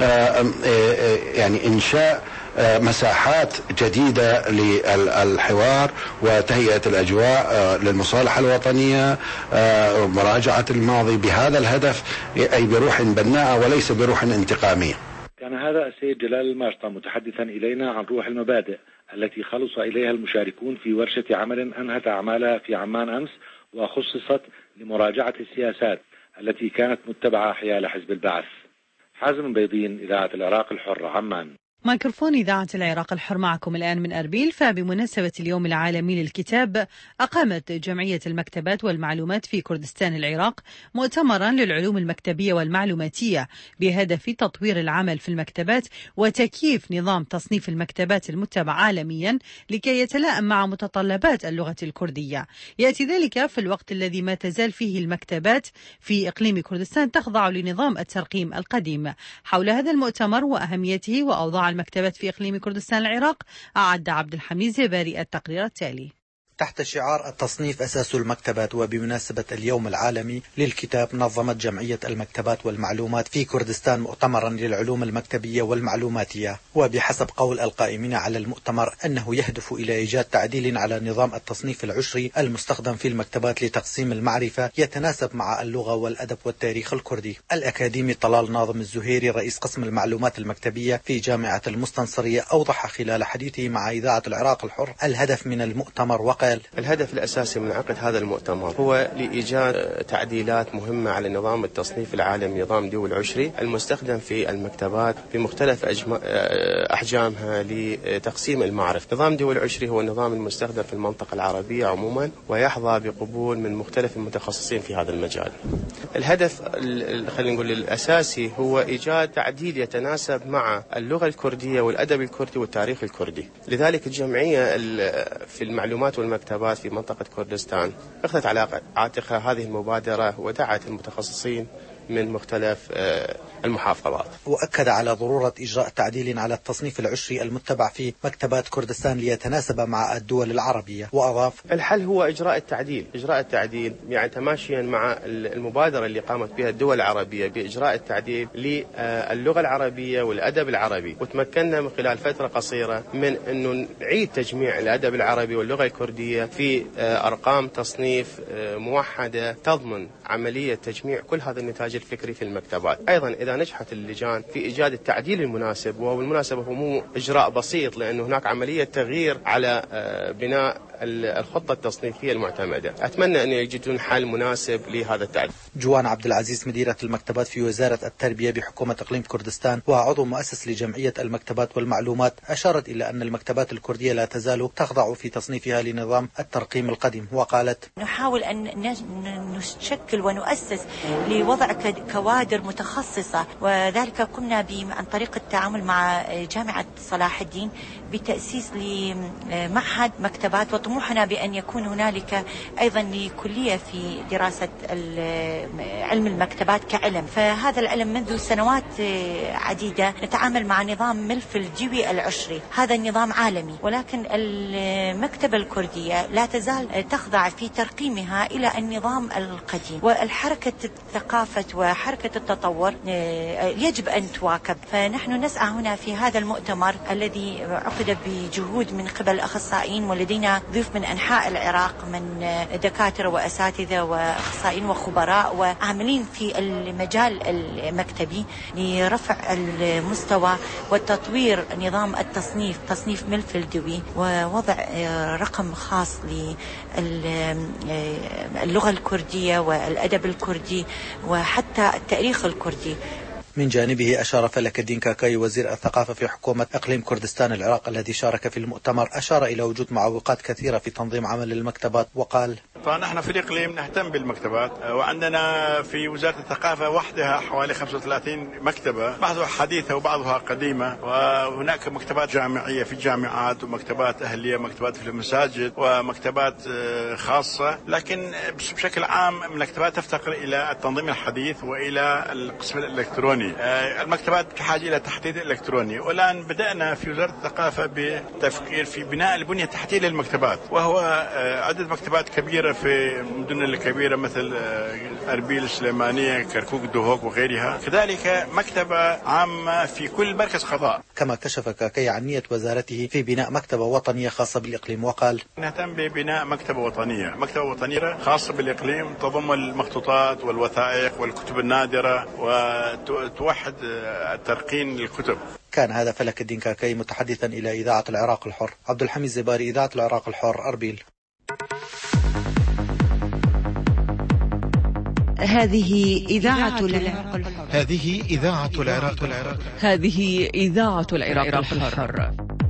يعني إنشاء مساحات جديدة للحوار وتهيئة الأجواء للمصالحة الوطنية، مراجعة الماضي بهذا الهدف، أي بروح بناءة وليس بروح انتقامية. كان هذا السيد جلال الماشطة متحدثا إلينا عن روح المبادئ التي خلص إليها المشاركون في ورشة عمل أنهت أعمالها في عمان أمس، وخصصت لمراجعة السياسات التي كانت متبعة حيال حزب البعث. حازم بيضين، إذاعة العراق الحر، عمان. ميكروفون إذاعة العراق الحر معكم الآن من أربيل. فبمناسبة اليوم العالمي للكتاب أقامت جمعية المكتبات والمعلومات في كردستان العراق مؤتمرا للعلوم المكتبية والمعلوماتية بهدف تطوير العمل في المكتبات وتكييف نظام تصنيف المكتبات المتبع عالميا لكي يتلائم مع متطلبات اللغة الكردية. يأتي ذلك في الوقت الذي ما تزال فيه المكتبات في إقليم كردستان تخضع لنظام الترقيم القديم. حول هذا المؤتمر وأهميته وأوضاع المكتبات في إقليم كردستان العراق أعد عبد الحميد زباري التقرير التالي. تحت شعار التصنيف أساس المكتبات وبمناسبة اليوم العالمي للكتاب، نظمت جمعية المكتبات والمعلومات في كردستان مؤتمرا للعلوم المكتبية والمعلوماتية. وبحسب قول القائمين على المؤتمر أنه يهدف إلى إيجاد تعديل على نظام التصنيف العشري المستخدم في المكتبات لتقسيم المعرفة يتناسب مع اللغة والأدب والتاريخ الكردي. الأكاديمي طلال ناظم الزهيري رئيس قسم المعلومات المكتبية في جامعة المستنصرية أوضح خلال حديثه مع إذاعة العراق الحر الهدف من المؤتمر وقال: الهدف الأساسي من عقد هذا المؤتمر هو لإيجاد تعديلات مهمة على نظام التصنيف العالمي، نظام دول عشري المستخدم في المكتبات في مختلف أحجامها لتقسيم المعرفة. نظام دول عشري هو النظام المستخدم في المنطقة العربية عموما ويحظى بقبول من مختلف المتخصصين في هذا المجال. الهدف خلينا نقول الأساسي هو إيجاد تعديل يتناسب مع اللغة الكردية والأدب الكردي والتاريخ الكردي. لذلك الجمعية في المعلومات والمكتبات في منطقة كردستان أخذت على عاتقها هذه المبادرة ودعت المتخصصين من مختلف المحافظات. وأكد على ضرورة إجراء تعديل على التصنيف العشري المتبع في مكتبات كردستان ليتناسب مع الدول العربية. وأضاف: الحل هو إجراء التعديل يعني تماشيا مع المبادرة اللي قامت بها الدول العربية بإجراء التعديل للغة العربية والأدب العربي. وتمكنا من خلال فترة قصيرة من أنه نعيد تجميع الأدب العربي واللغة الكردية في أرقام تصنيف موحدة تضمن عملية تجميع كل هذا النتاج الفكري في المكتبات. أيضا إذا نجحت اللجان في إيجاد التعديل المناسب، وهو بالمناسبة هو مو إجراء بسيط لأنه هناك عملية تغيير على بناء الخطة التصنيفية المعتمدة، أتمنى أن يجدون حل مناسب لهذا التعديل. جوان عبد العزيز مديرة المكتبات في وزارة التربية بحكومة إقليم كردستان وعضو مؤسس لجمعية المكتبات والمعلومات أشارت إلى أن المكتبات الكردية لا تزال تخضع في تصنيفها لنظام الترقيم القديم. وقالت: نحاول أن نشكل ونؤسس لوضع كوادر متخصصة، وذلك قمنا عن طريق التعامل مع جامعة صلاح الدين بتأسيس لمعهد مكتبات، وطموحنا بأن يكون هنالك أيضا لكلية في دراسة علم المكتبات كعلم. فهذا العلم منذ سنوات عديدة نتعامل مع نظام ملف الجوي العشري، هذا النظام عالمي، ولكن المكتبة الكردية لا تزال تخضع في ترقيمها إلى النظام القديم. والحركة الثقافة وحركة التطور يجب أن تواكب. فنحن نسعى هنا في هذا المؤتمر الذي عقد بجهود من قبل أخصائيين، ولدينا ضيوف من أنحاء العراق من دكاترة وأساتذة وأخصائيين وخبراء وعاملين في المجال المكتبي لرفع المستوى وتطوير نظام التصنيف، تصنيف ملف الدوي، ووضع رقم خاص للغة الكردية والأدب الكردي وحتى التاريخ الكردي. من جانبه أشار فلك الدين كاكاي وزير الثقافة في حكومة إقليم كردستان العراق الذي شارك في المؤتمر، أشار إلى وجود معوقات كثيرة في تنظيم عمل المكتبات وقال: فنحن في الإقليم نهتم بالمكتبات، وعندنا في وزارة الثقافة وحدها حوالي 35 مكتبة، بعضها حديثة وبعضها قديمة، وهناك مكتبات جامعية في الجامعات ومكتبات أهلية، مكتبات في المساجد ومكتبات خاصة. لكن بشكل عام المكتبات تفتقر إلى التنظيم الحديث وإلى القسم الإلكتروني. المكتبات تحتاج إلى تحديث إلكتروني، والآن بدأنا في وزارة الثقافة بالتفكير في بناء البنية التحتية للمكتبات، وهو عدد مكتبات كبيرة في المدن الكبيرة مثل أربيل، السليمانية، كركوك، دهوك وغيرها، كذلك مكتبة عامة في كل مركز قضاء. كما كشف كاكاي عن نية وزارته في بناء مكتبة وطنية خاصة بالإقليم وقال: نهتم ببناء مكتبة وطنية خاصة بالإقليم تضم المخطوطات والوثائق والكتب النادرة وتوحد الترقيم للكتب. كان هذا فلك الدين كاكاي متحدثا إلى إذاعة العراق الحر. عبد الحميد زباري، إذاعة العراق الحر، أربيل. هذه إذاعة العراق الحر. هذه إذاعة العراق. هذه إذاعة العراق الحر.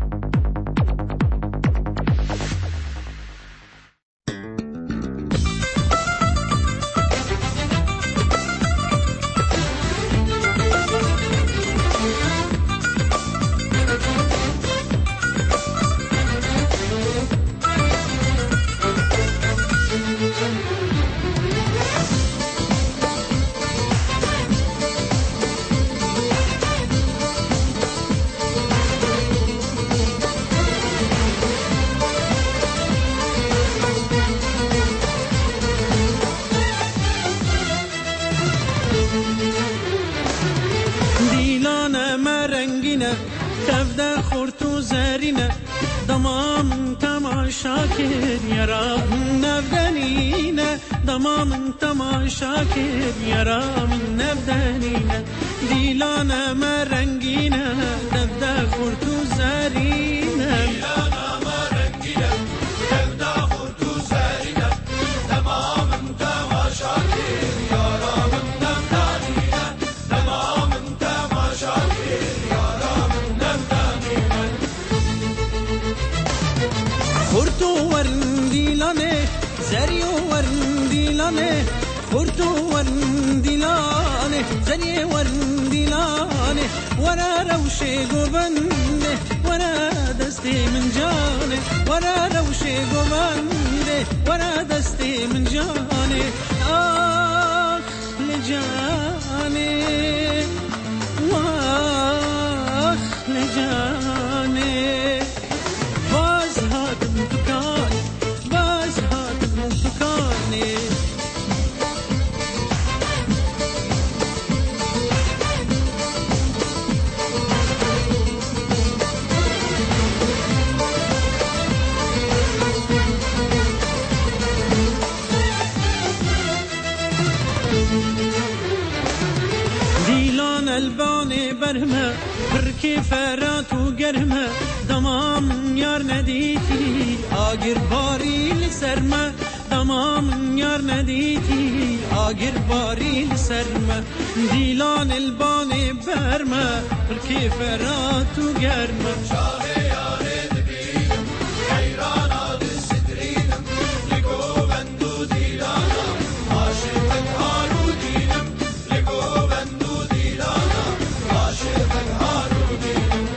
تفدا خورتو زارينا دمام تماشاكر يرام نبدانينا دمام تماشاكر يرام نبدانينا ديلانا ما رنگينا تفدا خورتو زارينا ديلانا ما رنگينا تفدا خورتو زارينا دمام تماشاكر يرام نبدانينا دمام تماشاكر خورتو ورنديلانه زريو ورنديلانه خورتو ورنديلانه زريو ورنديلانه ورا روشي قبنده ورا دستي من جانه ورا روشي قبنده ورا دستي من جانه آخ لجانه واخ لجانه الباني برهمة بركي فرات وقرهمة دمام يار نديتي آقر باري لسرمة دمام يار نديتي آقر باري لسرمة ديلان الباني برمة بركي فرات وقرهمة شاهي ياري دبينم حيران عاد السدرينم لقو بندو ديلانا عاشقك هارو دينم لقو بندو ديلانا عاشقك هارو دينم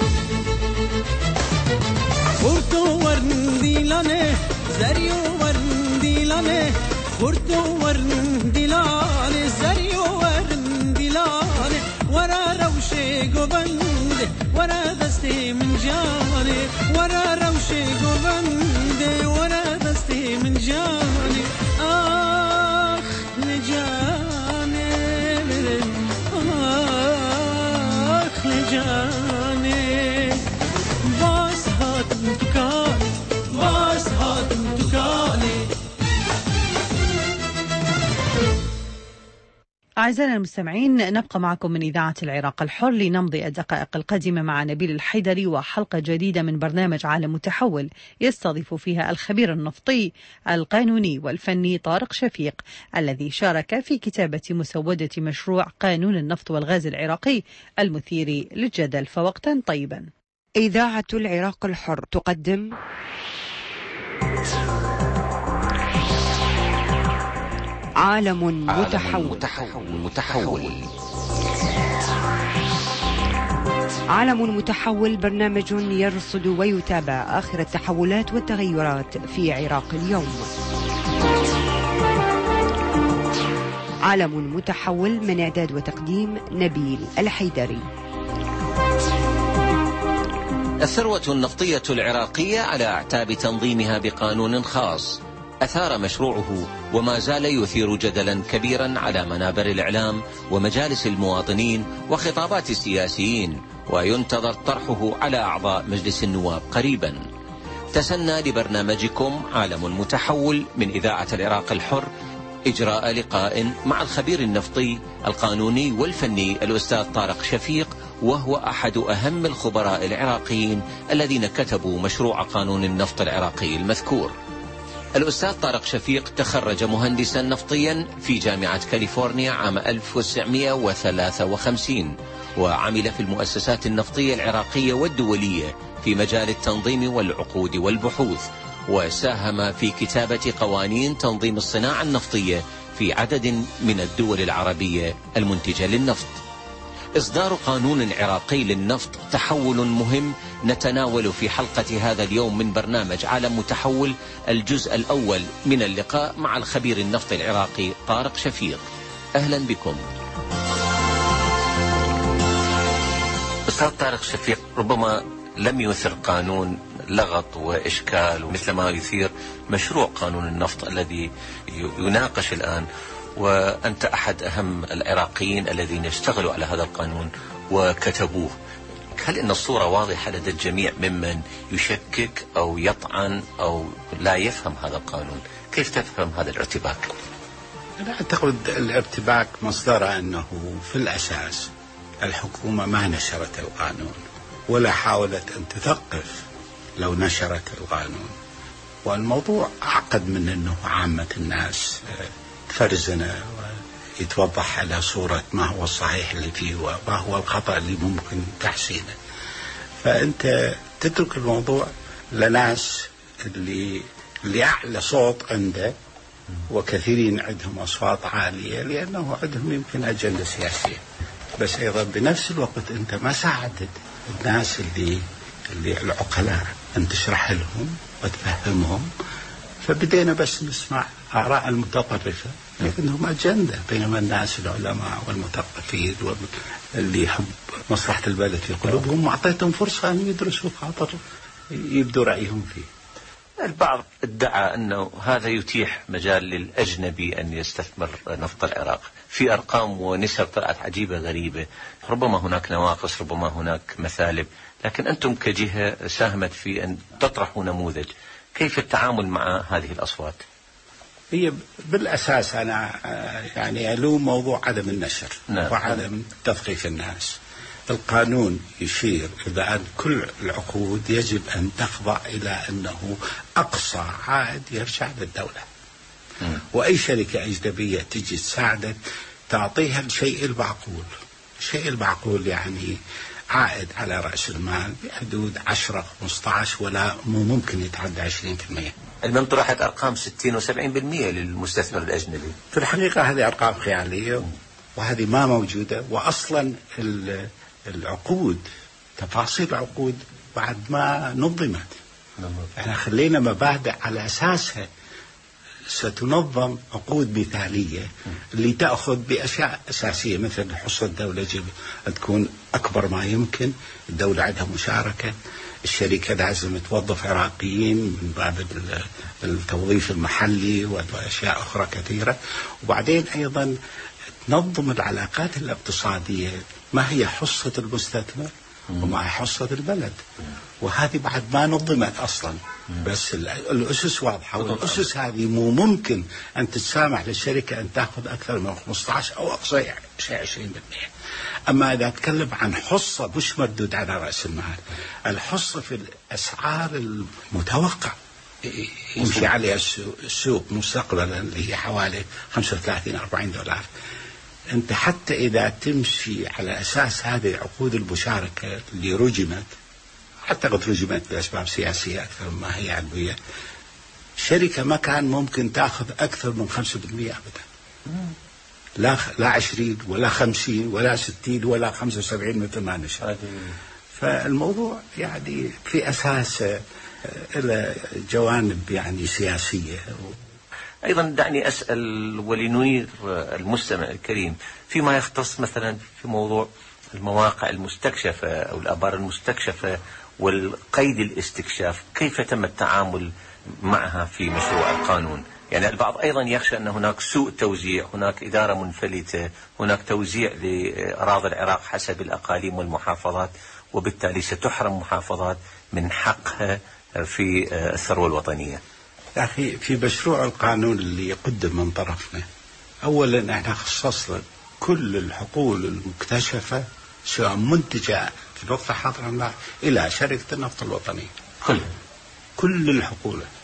خورتو ورنديلانه زريو ورنديلانه خورتو ورنديلانه زريو ورنديلانه ورا روشي قبنده ورا دستي من جاني ورا روشي قبنده ورا دستي من جاني آخ لجاني آخ لجاني باس هاتم تكاني باس هاتم تكاني. أعزائنا المستمعين، نبقى معكم من إذاعة العراق الحر لنمضي الدقائق القادمة مع نبيل الحيدري وحلقة جديدة من برنامج عالم متحول يستضيف فيها الخبير النفطي القانوني والفني طارق شفيق الذي شارك في كتابة مسودة مشروع قانون النفط والغاز العراقي المثير للجدل. فوقتا طيبا. إذاعة العراق الحر تقدم عالم متحول. عالم متحول برنامج يرصد ويتابع آخر التحولات والتغيرات في عراق اليوم. عالم متحول من إعداد وتقديم نبيل الحيدري. الثروة النفطية العراقية على أعتاب تنظيمها بقانون خاص أثار مشروعه وما زال يثير جدلا كبيرا على منابر الإعلام ومجالس المواطنين وخطابات السياسيين، وينتظر طرحه على أعضاء مجلس النواب قريبا. تسنى لبرنامجكم عالم متحول من إذاعة العراق الحر إجراء لقاء مع الخبير النفطي القانوني والفني الأستاذ طارق شفيق، وهو أحد أهم الخبراء العراقيين الذين كتبوا مشروع قانون النفط العراقي المذكور. الأستاذ طارق شفيق تخرج مهندسا نفطيا في جامعة كاليفورنيا عام 1953، وعمل في المؤسسات النفطية العراقية والدولية في مجال التنظيم والعقود والبحوث، وساهم في كتابة قوانين تنظيم الصناعة النفطية في عدد من الدول العربية المنتجة للنفط. إصدار قانون عراقي للنفط تحول مهم نتناول في حلقة هذا اليوم من برنامج عالم متحول، الجزء الأول من اللقاء مع الخبير النفطي العراقي طارق شفيق. أهلا بكم. أستاذ طارق شفيق، ربما لم يثر قانون لغط وإشكال مثل ما يثير مشروع قانون النفط الذي يناقش الآن، وأنت أحد أهم العراقيين الذين اشتغلوا على هذا القانون وكتبوه. هل إن الصورة واضحة لدى الجميع ممن يشكك أو يطعن أو لا يفهم هذا القانون؟ كيف تفهم هذا الارتباك؟ أنا أعتقد الارتباك مصدره أنه في الأساس الحكومة ما نشرت القانون ولا حاولت أن تثقف لو نشرت القانون، والموضوع أعقد من أنه عامة الناس تفرزنا ويتوضح على صورة ما هو الصحيح اللي فيه وما هو الخطأ اللي ممكن تحسينه. فأنت تترك الموضوع لناس اللي أعلى صوت عنده، وكثيرين عندهم أصوات عالية لأنه عندهم يمكن أجندة سياسية، بس أيضا بنفس الوقت أنت ما ساعدت الناس اللي العقلاء أن تشرح لهم وتفهمهم. فبدينا بس نسمع آراء المتطرفة لكنهم أجندة، بينما الناس العلماء والمثقفين واللي يحب مصلحة البلد في قلوبهم أعطيتهم فرصة أن يدرسوا خاطر يبدوا رأيهم فيه. البعض ادعى أنه هذا يتيح مجال للأجنبي أن يستثمر نفط العراق. في أرقام ونسب طلعت عجيبة غريبة، ربما هناك نواقص، ربما هناك مثالب، لكن أنتم كجهة ساهمت في أن تطرحوا نموذج. كيف التعامل مع هذه الأصوات؟ هي بالأساس أنا يعني ألوم موضوع عدم النشر وعدم تثقيف الناس. القانون يشير إلى أن كل العقود يجب أن تخضع إلى أنه أقصى عائد يرجع للدولة، وأي شركة أجنبية تجي تساعدك تعطيها الشيء المعقول. الشيء المعقول يعني عائد على رأس المال بحدود 10-15 ولا ممكن يتعدى 20%. المهم طرحت أرقام 60 و70% للمستثمر الأجنبي. في الحقيقة هذه أرقام خيالية وهذه ما موجودة، وأصلا العقود تفاصيل العقود بعد ما نظمت. احنا خلينا مبادئ على أساسها ستنظم عقود مثالية اللي تأخذ بأشياء أساسية، مثل حصة الدولة يجب أن تكون أكبر ما يمكن، الدولة عندها مشاركة، الشركة لازم توظف عراقيين من باب التوظيف المحلي وأشياء أخرى كثيرة، وبعدين أيضا تنظم العلاقات الاقتصادية، ما هي حصة المستثمر وما هي حصة البلد، وهذه بعد ما نظمت أصلا. بس الأسس واضحة، والأسس هذه مو ممكن أن تتسامح للشركة أن تأخذ أكثر من 15 أو أقصى شيء 20%. أما إذا أتكلم عن حصة مش مردود على رأس المال، الحصة في الأسعار المتوقع يمشي عليها السوق مستقبلا اللي هي حوالي 35-40 دولار. أنت حتى إذا تمشي على أساس هذه العقود المشاركة اللي رجمت، حتى قد رجمت بأسباب سياسية أكثر مما هي علمية، شركة ما كان ممكن تأخذ أكثر من 5% أبدا، لا 20 ولا 50 ولا 60 ولا 75 مثل ما نشاء. فالموضوع يعني في أساس إلى جوانب يعني سياسية. أيضا دعني أسأل ولنوير المستمع الكريم فيما يختص مثلا في موضوع المواقع المستكشفة أو الآبار المستكشفة والقيد الاستكشاف، كيف تم التعامل معها في مشروع القانون؟ يعني البعض أيضا يخشى أن هناك سوء توزيع، هناك إدارة منفلتة، هناك توزيع لأراضي العراق حسب الأقاليم والمحافظات، وبالتالي ستحرم محافظات من حقها في الثروة الوطنية. يا أخي في مشروع القانون اللي يقدم من طرفنا، أولا احنا خصصنا كل الحقول المكتشفة سواء منتجة في الوقت الحاضر إلى شركة النفط الوطنية، كل الحقول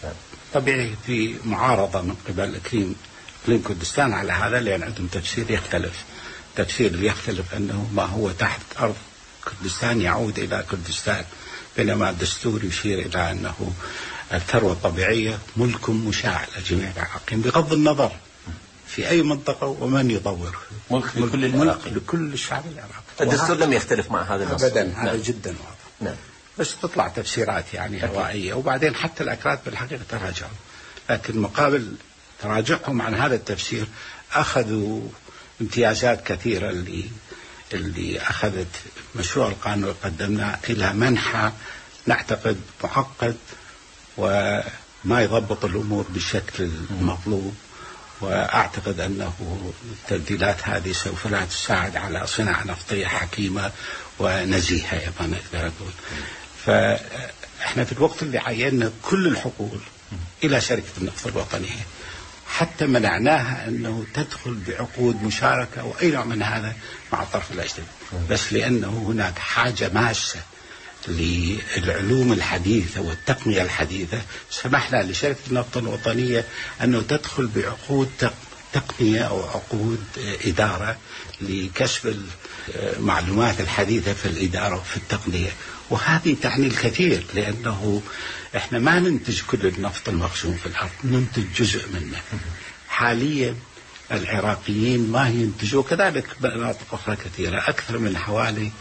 طبيعي في معارضة من قبل إقليم كردستان على هذا، لأن عندهم تفسير يختلف. تفسير اللي يختلف أنه ما هو تحت أرض كردستان يعود إلى كردستان، بينما الدستور يشير إلى أنه الثروة الطبيعية ملك مشاع لجميع العراقيين بغض النظر في أي منطقة ومن يطور. ملك لكل العراقيين، لكل الشعب العراقي. الدستور لم يختلف مع هذا النص أبدا. هذا جدا واضح. نعم. بس تطلع تفسيرات يعني هوائية، وبعدين حتى الأكراد بالحقيقة تراجعوا، لكن مقابل تراجعهم عن هذا التفسير أخذوا امتيازات كثيرة اللي أخذت مشروع القانون اللي قدمناه إلى منحى نعتقد معقد وما يضبط الأمور بالشكل المطلوب. وأعتقد أنه التبديلات هذه سوف لا تساعد على صناعة نفطية حكيمة ونزيهة أيضا أقدر أقول. فإحنا في الوقت اللي عيننا كل الحقول إلى شركة النفط الوطنية، حتى منعناها أنه تدخل بعقود مشاركة وأي نوع من هذا مع الطرف الأجنبي، بس لأنه هناك حاجة ماسة للعلوم الحديثة والتقنية الحديثة سمحنا لشركة النفط الوطنية أنه تدخل بعقود تقنية أو عقود إدارة لكسب المعلومات الحديثة في الإدارة وفي التقنية. وهذه تعني الكثير، لأنه إحنا ما ننتج كل النفط المخزون في الأرض، ننتج جزء منه. حاليا العراقيين ما ينتجوا، كذلك مناطق أخرى كثيرة، أكثر من حوالي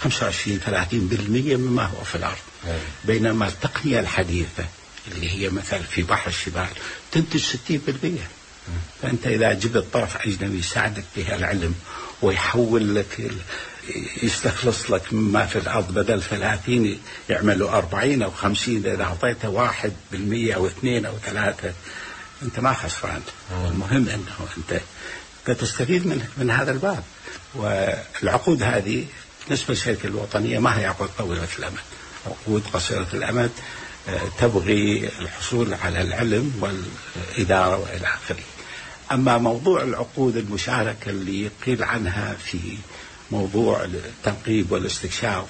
25-30% مما هو في الأرض. بينما التقنية الحديثة اللي هي مثلا في بحر الشمال تنتج 60%. فأنت إذا جبت طرف أجنبي يساعدك بها العلم ويحول لك يستخلص لك مما في الأرض بدل 30 يعملوا 40 أو 50، إذا أعطيته 1% أو 2 أو 3 أنت ما خسران. المهم أنه أنت تستفيد من هذا الباب. والعقود هذه بالنسبة للشركة الوطنية ما هي عقود طويلة الأمد، عقود قصيرة الأمد تبغي الحصول على العلم والإدارة وإلى آخره. أما موضوع العقود المشاركة اللي قيل عنها في موضوع التنقيب والاستكشاف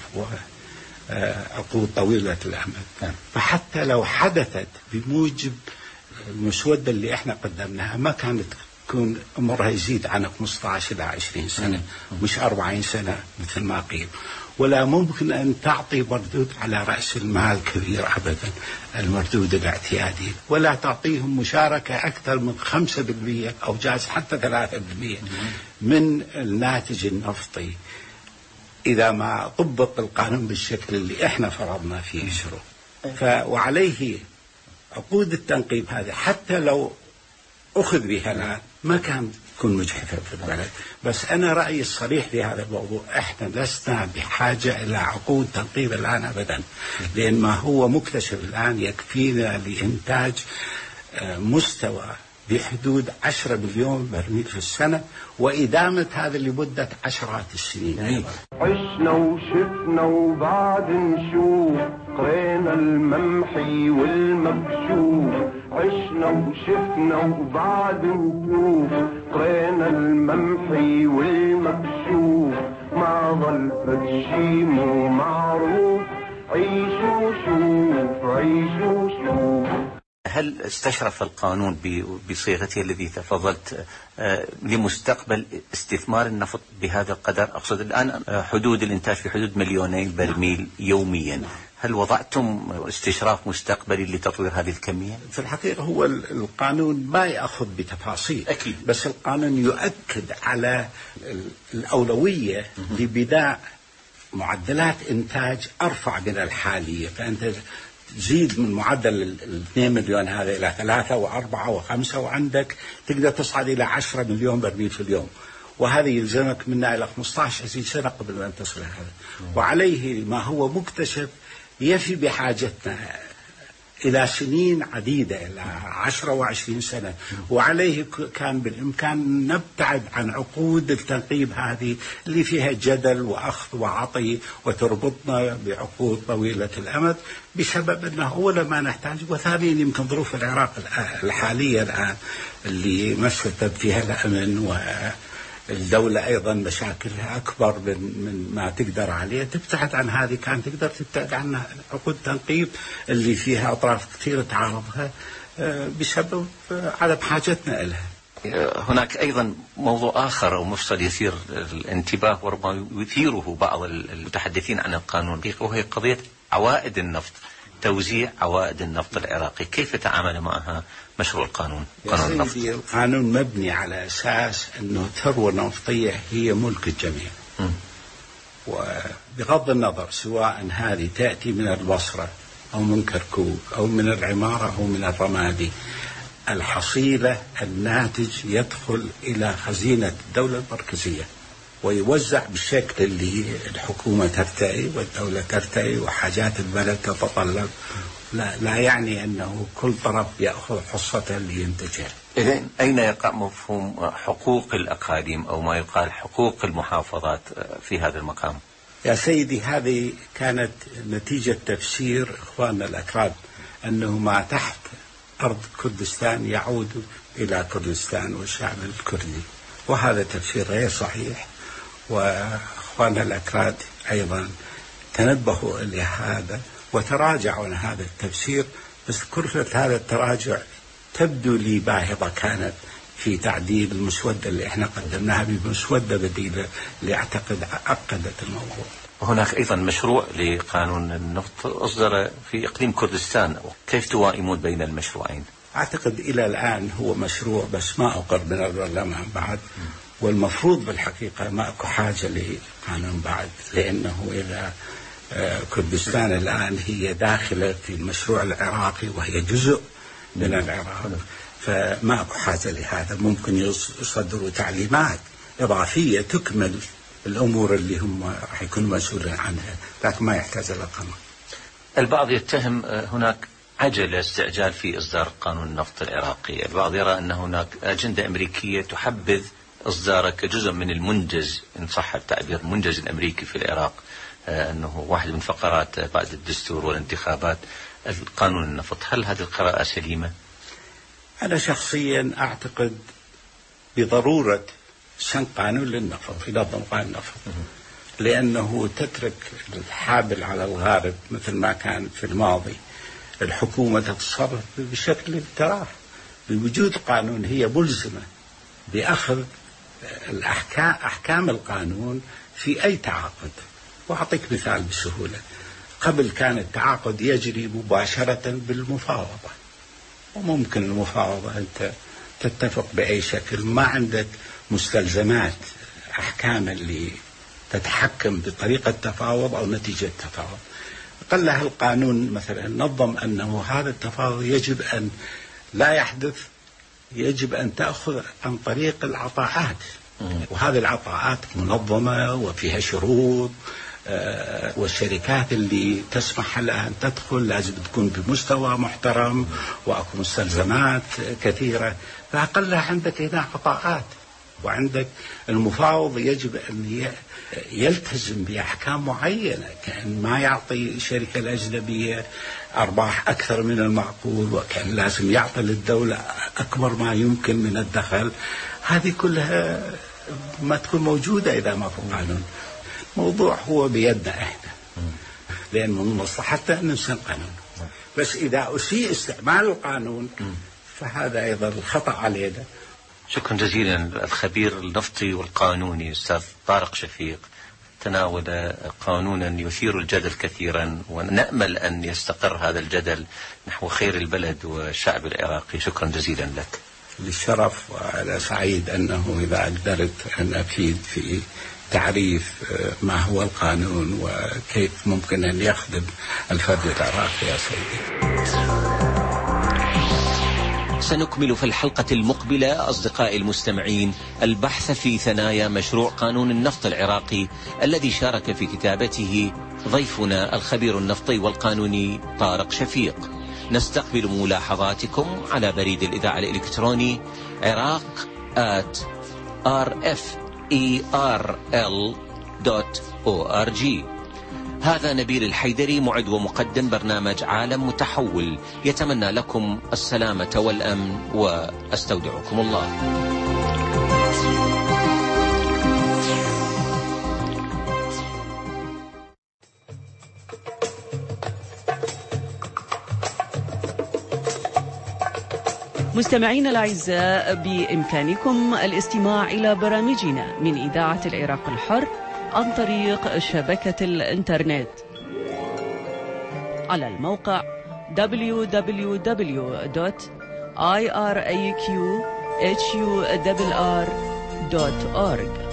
وعقود طويلة الأمد، فحتى لو حدثت بموجب المسودة اللي احنا قدمناها ما كانت تكون عمرها يزيد عن 15 إلى 20 سنة، مش 40 سنة مثل ما قيل. ولا ممكن أن تعطي مردود على رأس المال كبير أبدا، المردود الاعتيادي، ولا تعطيهم مشاركة أكثر من 5% أو جاز حتى 3% من الناتج النفطي إذا ما طبق القانون بالشكل اللي إحنا فرضنا فيه شروط. وعليه عقود التنقيب هذه حتى لو أخذ بها الآن ما كان تكون مجحفة في البلد. بس أنا رأيي الصريح في هذا الموضوع، إحنا لسنا بحاجة إلى عقود تنقيب الآن أبدا، لأن ما هو مكتشف الآن يكفينا لإنتاج مستوى بحدود 10 مليون برميل في السنة، وإدامة هذا لمدة عشرات السنين. عشنا وشفنا وبعد نشوف، قرينا الممحي والمكشوف. عشنا وشفنا وبعد نشوف، قرينا الممحي والمكشوف. ما ظل فد شي مو معروف، عيشوا شوف عيشوا شوف. هل استشرف القانون بصيغته الذي تفضلت لمستقبل استثمار النفط بهذا القدر؟ أقصد الآن حدود الإنتاج في حدود 2 برميل يوميا، هل وضعتم استشراف مستقبلي لتطوير هذه الكمية؟ في الحقيقة هو القانون ما يأخذ بتفاصيل أكيد، بس القانون يؤكد على الأولوية لبناء معدلات إنتاج أرفع من الحالية. فأنت تزيد من معدل 2 مليون هذا إلى 3 و4 و5، وعندك تقدر تصعد إلى 10 مليون برميل في اليوم، وهذا يلزمك منا إلى 15-20 سنة قبل أن تصل هذا. وعليه ما هو مكتشف يفي بحاجتنا إلى سنين عديدة، إلى 10 و20 سنة. وعليه كان بالإمكان نبتعد عن عقود التنقيب هذه اللي فيها جدل وأخذ وعطي وتربطنا بعقود طويلة الأمد، بسبب أنه أولا ما نحتاج، وثانيا يمكن ظروف العراق الحالية الآن اللي مسكت فيها الأمن والدولة أيضا مشاكلها أكبر من ما تقدر عليه، تبتعد عن هذه. كان تقدر تبتعد عن عقود تنقيب اللي فيها أطراف كثيرة تعارضها بسبب عدم حاجتنا لها. هناك أيضا موضوع آخر أو مفصل يثير الانتباه وربما يثيره بعض المتحدثين عن القانون، وهي قضية عوائد النفط، توزيع عوائد النفط العراقي. كيف تعامل معها مشروع القانون؟ قانون النفط القانون مبني على أساس أنه الثروة النفطية هي ملك الجميع، وبغض النظر سواء هذه تأتي من البصرة أو من كركوك أو من العمارة أو من الرمادي، الحصيلة الناتج يدخل إلى خزينة الدولة المركزية ويوزع بالشكل اللي الحكومة ترتئي والدولة ترتئي وحاجات البلد تتطلب. لا يعني أنه كل طرف يأخذ حصته لينتجها. إذن أين يقع مفهوم حقوق الأقاليم أو ما يقال حقوق المحافظات في هذا المقام؟ يا سيدي، هذه كانت نتيجة تفسير إخواننا الأكراد أنه ما تحت أرض كردستان يعود إلى كردستان والشعب الكردي، وهذا تفسير غير صحيح. وإخواننا الأكراد أيضا تنبهوا إلى هذا وتراجعوا عن هذا التفسير، بس كل هذا التراجع تبدو لي باهظة كانت في تعديل المسودة اللي احنا قدمناها بمسودة بديلة اللي اعتقد عقدت الموضوع. هناك أيضا مشروع لقانون النفط أصدر في إقليم كردستان، كيف توائمون بين المشروعين؟ أعتقد إلى الآن هو مشروع بس ما أقر من البرلمان بعد، والمفروض بالحقيقة ما أكو حاجة لقانون بعد، لأنه إذا كردستان الآن هي داخلة في المشروع العراقي وهي جزء من العراق، فما أكو حاجة لهذا. ممكن يصدروا تعليمات إضافية تكمل الأمور اللي هم راح يكونوا مسؤولين عنها، لكن ما يحتاج إلى قانون. البعض يتهم هناك عجلة استعجال في إصدار قانون النفط العراقي، البعض يرى أن هناك أجندة أمريكية تحبذ إصداره كجزء من المنجز، إن صح التعبير، المنجز الأمريكي في العراق، أنه واحد من فقرات بعد الدستور والانتخابات القانون النفط. هل هذه القراءة سليمة؟ أنا شخصيا أعتقد بضرورة سن قانون للنفط، ينظم قانون النفط، لأنه تترك الحابل على الغارب مثل ما كان في الماضي. الحكومة تتصرف بشكل تراه، بوجود قانون هي ملزمة بأخذ أحكام القانون في أي تعاقد. وأعطيك مثال بسهولة، قبل كان التعاقد يجري مباشرة بالمفاوضة، وممكن المفاوضة أنت تتفق بأي شكل، ما عندك مستلزمات أحكام اللي تتحكم بطريقة تفاوض أو نتيجة تفاوض. قال له القانون مثلا نظم أنه هذا التفاوض يجب أن لا يحدث، يجب أن تأخذ عن طريق العطاءات، وهذه العطاءات منظمة وفيها شروط، والشركات اللي تسمح لها أن تدخل لازم تكون بمستوى محترم وأكو مستلزمات كثيرة. فقال له عندك هنا عطاءات، وعندك المفاوض يجب أن يلتزم بأحكام معينة، كأن ما يعطي الشركة الأجنبية أرباح أكثر من المعقول، وكان لازم يعطي للدولة أكبر ما يمكن من الدخل. هذه كلها ما تكون موجودة إذا ما في قانون. موضوع هو بيدنا إحنا، لأن من مصلحتنا أن نسن قانون، بس إذا أسيء استعمال القانون فهذا أيضا الخطأ علينا. شكرا جزيلا. الخبير النفطي والقانوني أستاذ طارق شفيق تناول قانونا يثير الجدل كثيرا، ونأمل أن يستقر هذا الجدل نحو خير البلد والشعب العراقي. شكرا جزيلا لك. للشرف، وأنا سعيد أنه إذا قدرت أن أفيد في تعريف ما هو القانون وكيف ممكن أن يخدم الفرد العراقي. يا سيدي، سنكمل في الحلقة المقبلة أصدقائي المستمعين البحث في ثنايا مشروع قانون النفط العراقي الذي شارك في كتابته ضيفنا الخبير النفطي والقانوني طارق شفيق. نستقبل ملاحظاتكم على بريد الإذاعة الإلكتروني iraq@rferl.org. هذا نبيل الحيدري، معد ومقدم برنامج عالم متحول، يتمنى لكم السلامة والأمن، وأستودعكم الله. مستمعينا الأعزاء، بإمكانكم الاستماع إلى برامجنا من إذاعة العراق الحر عن طريق شبكة الإنترنت على الموقع www.iraqhurr.org.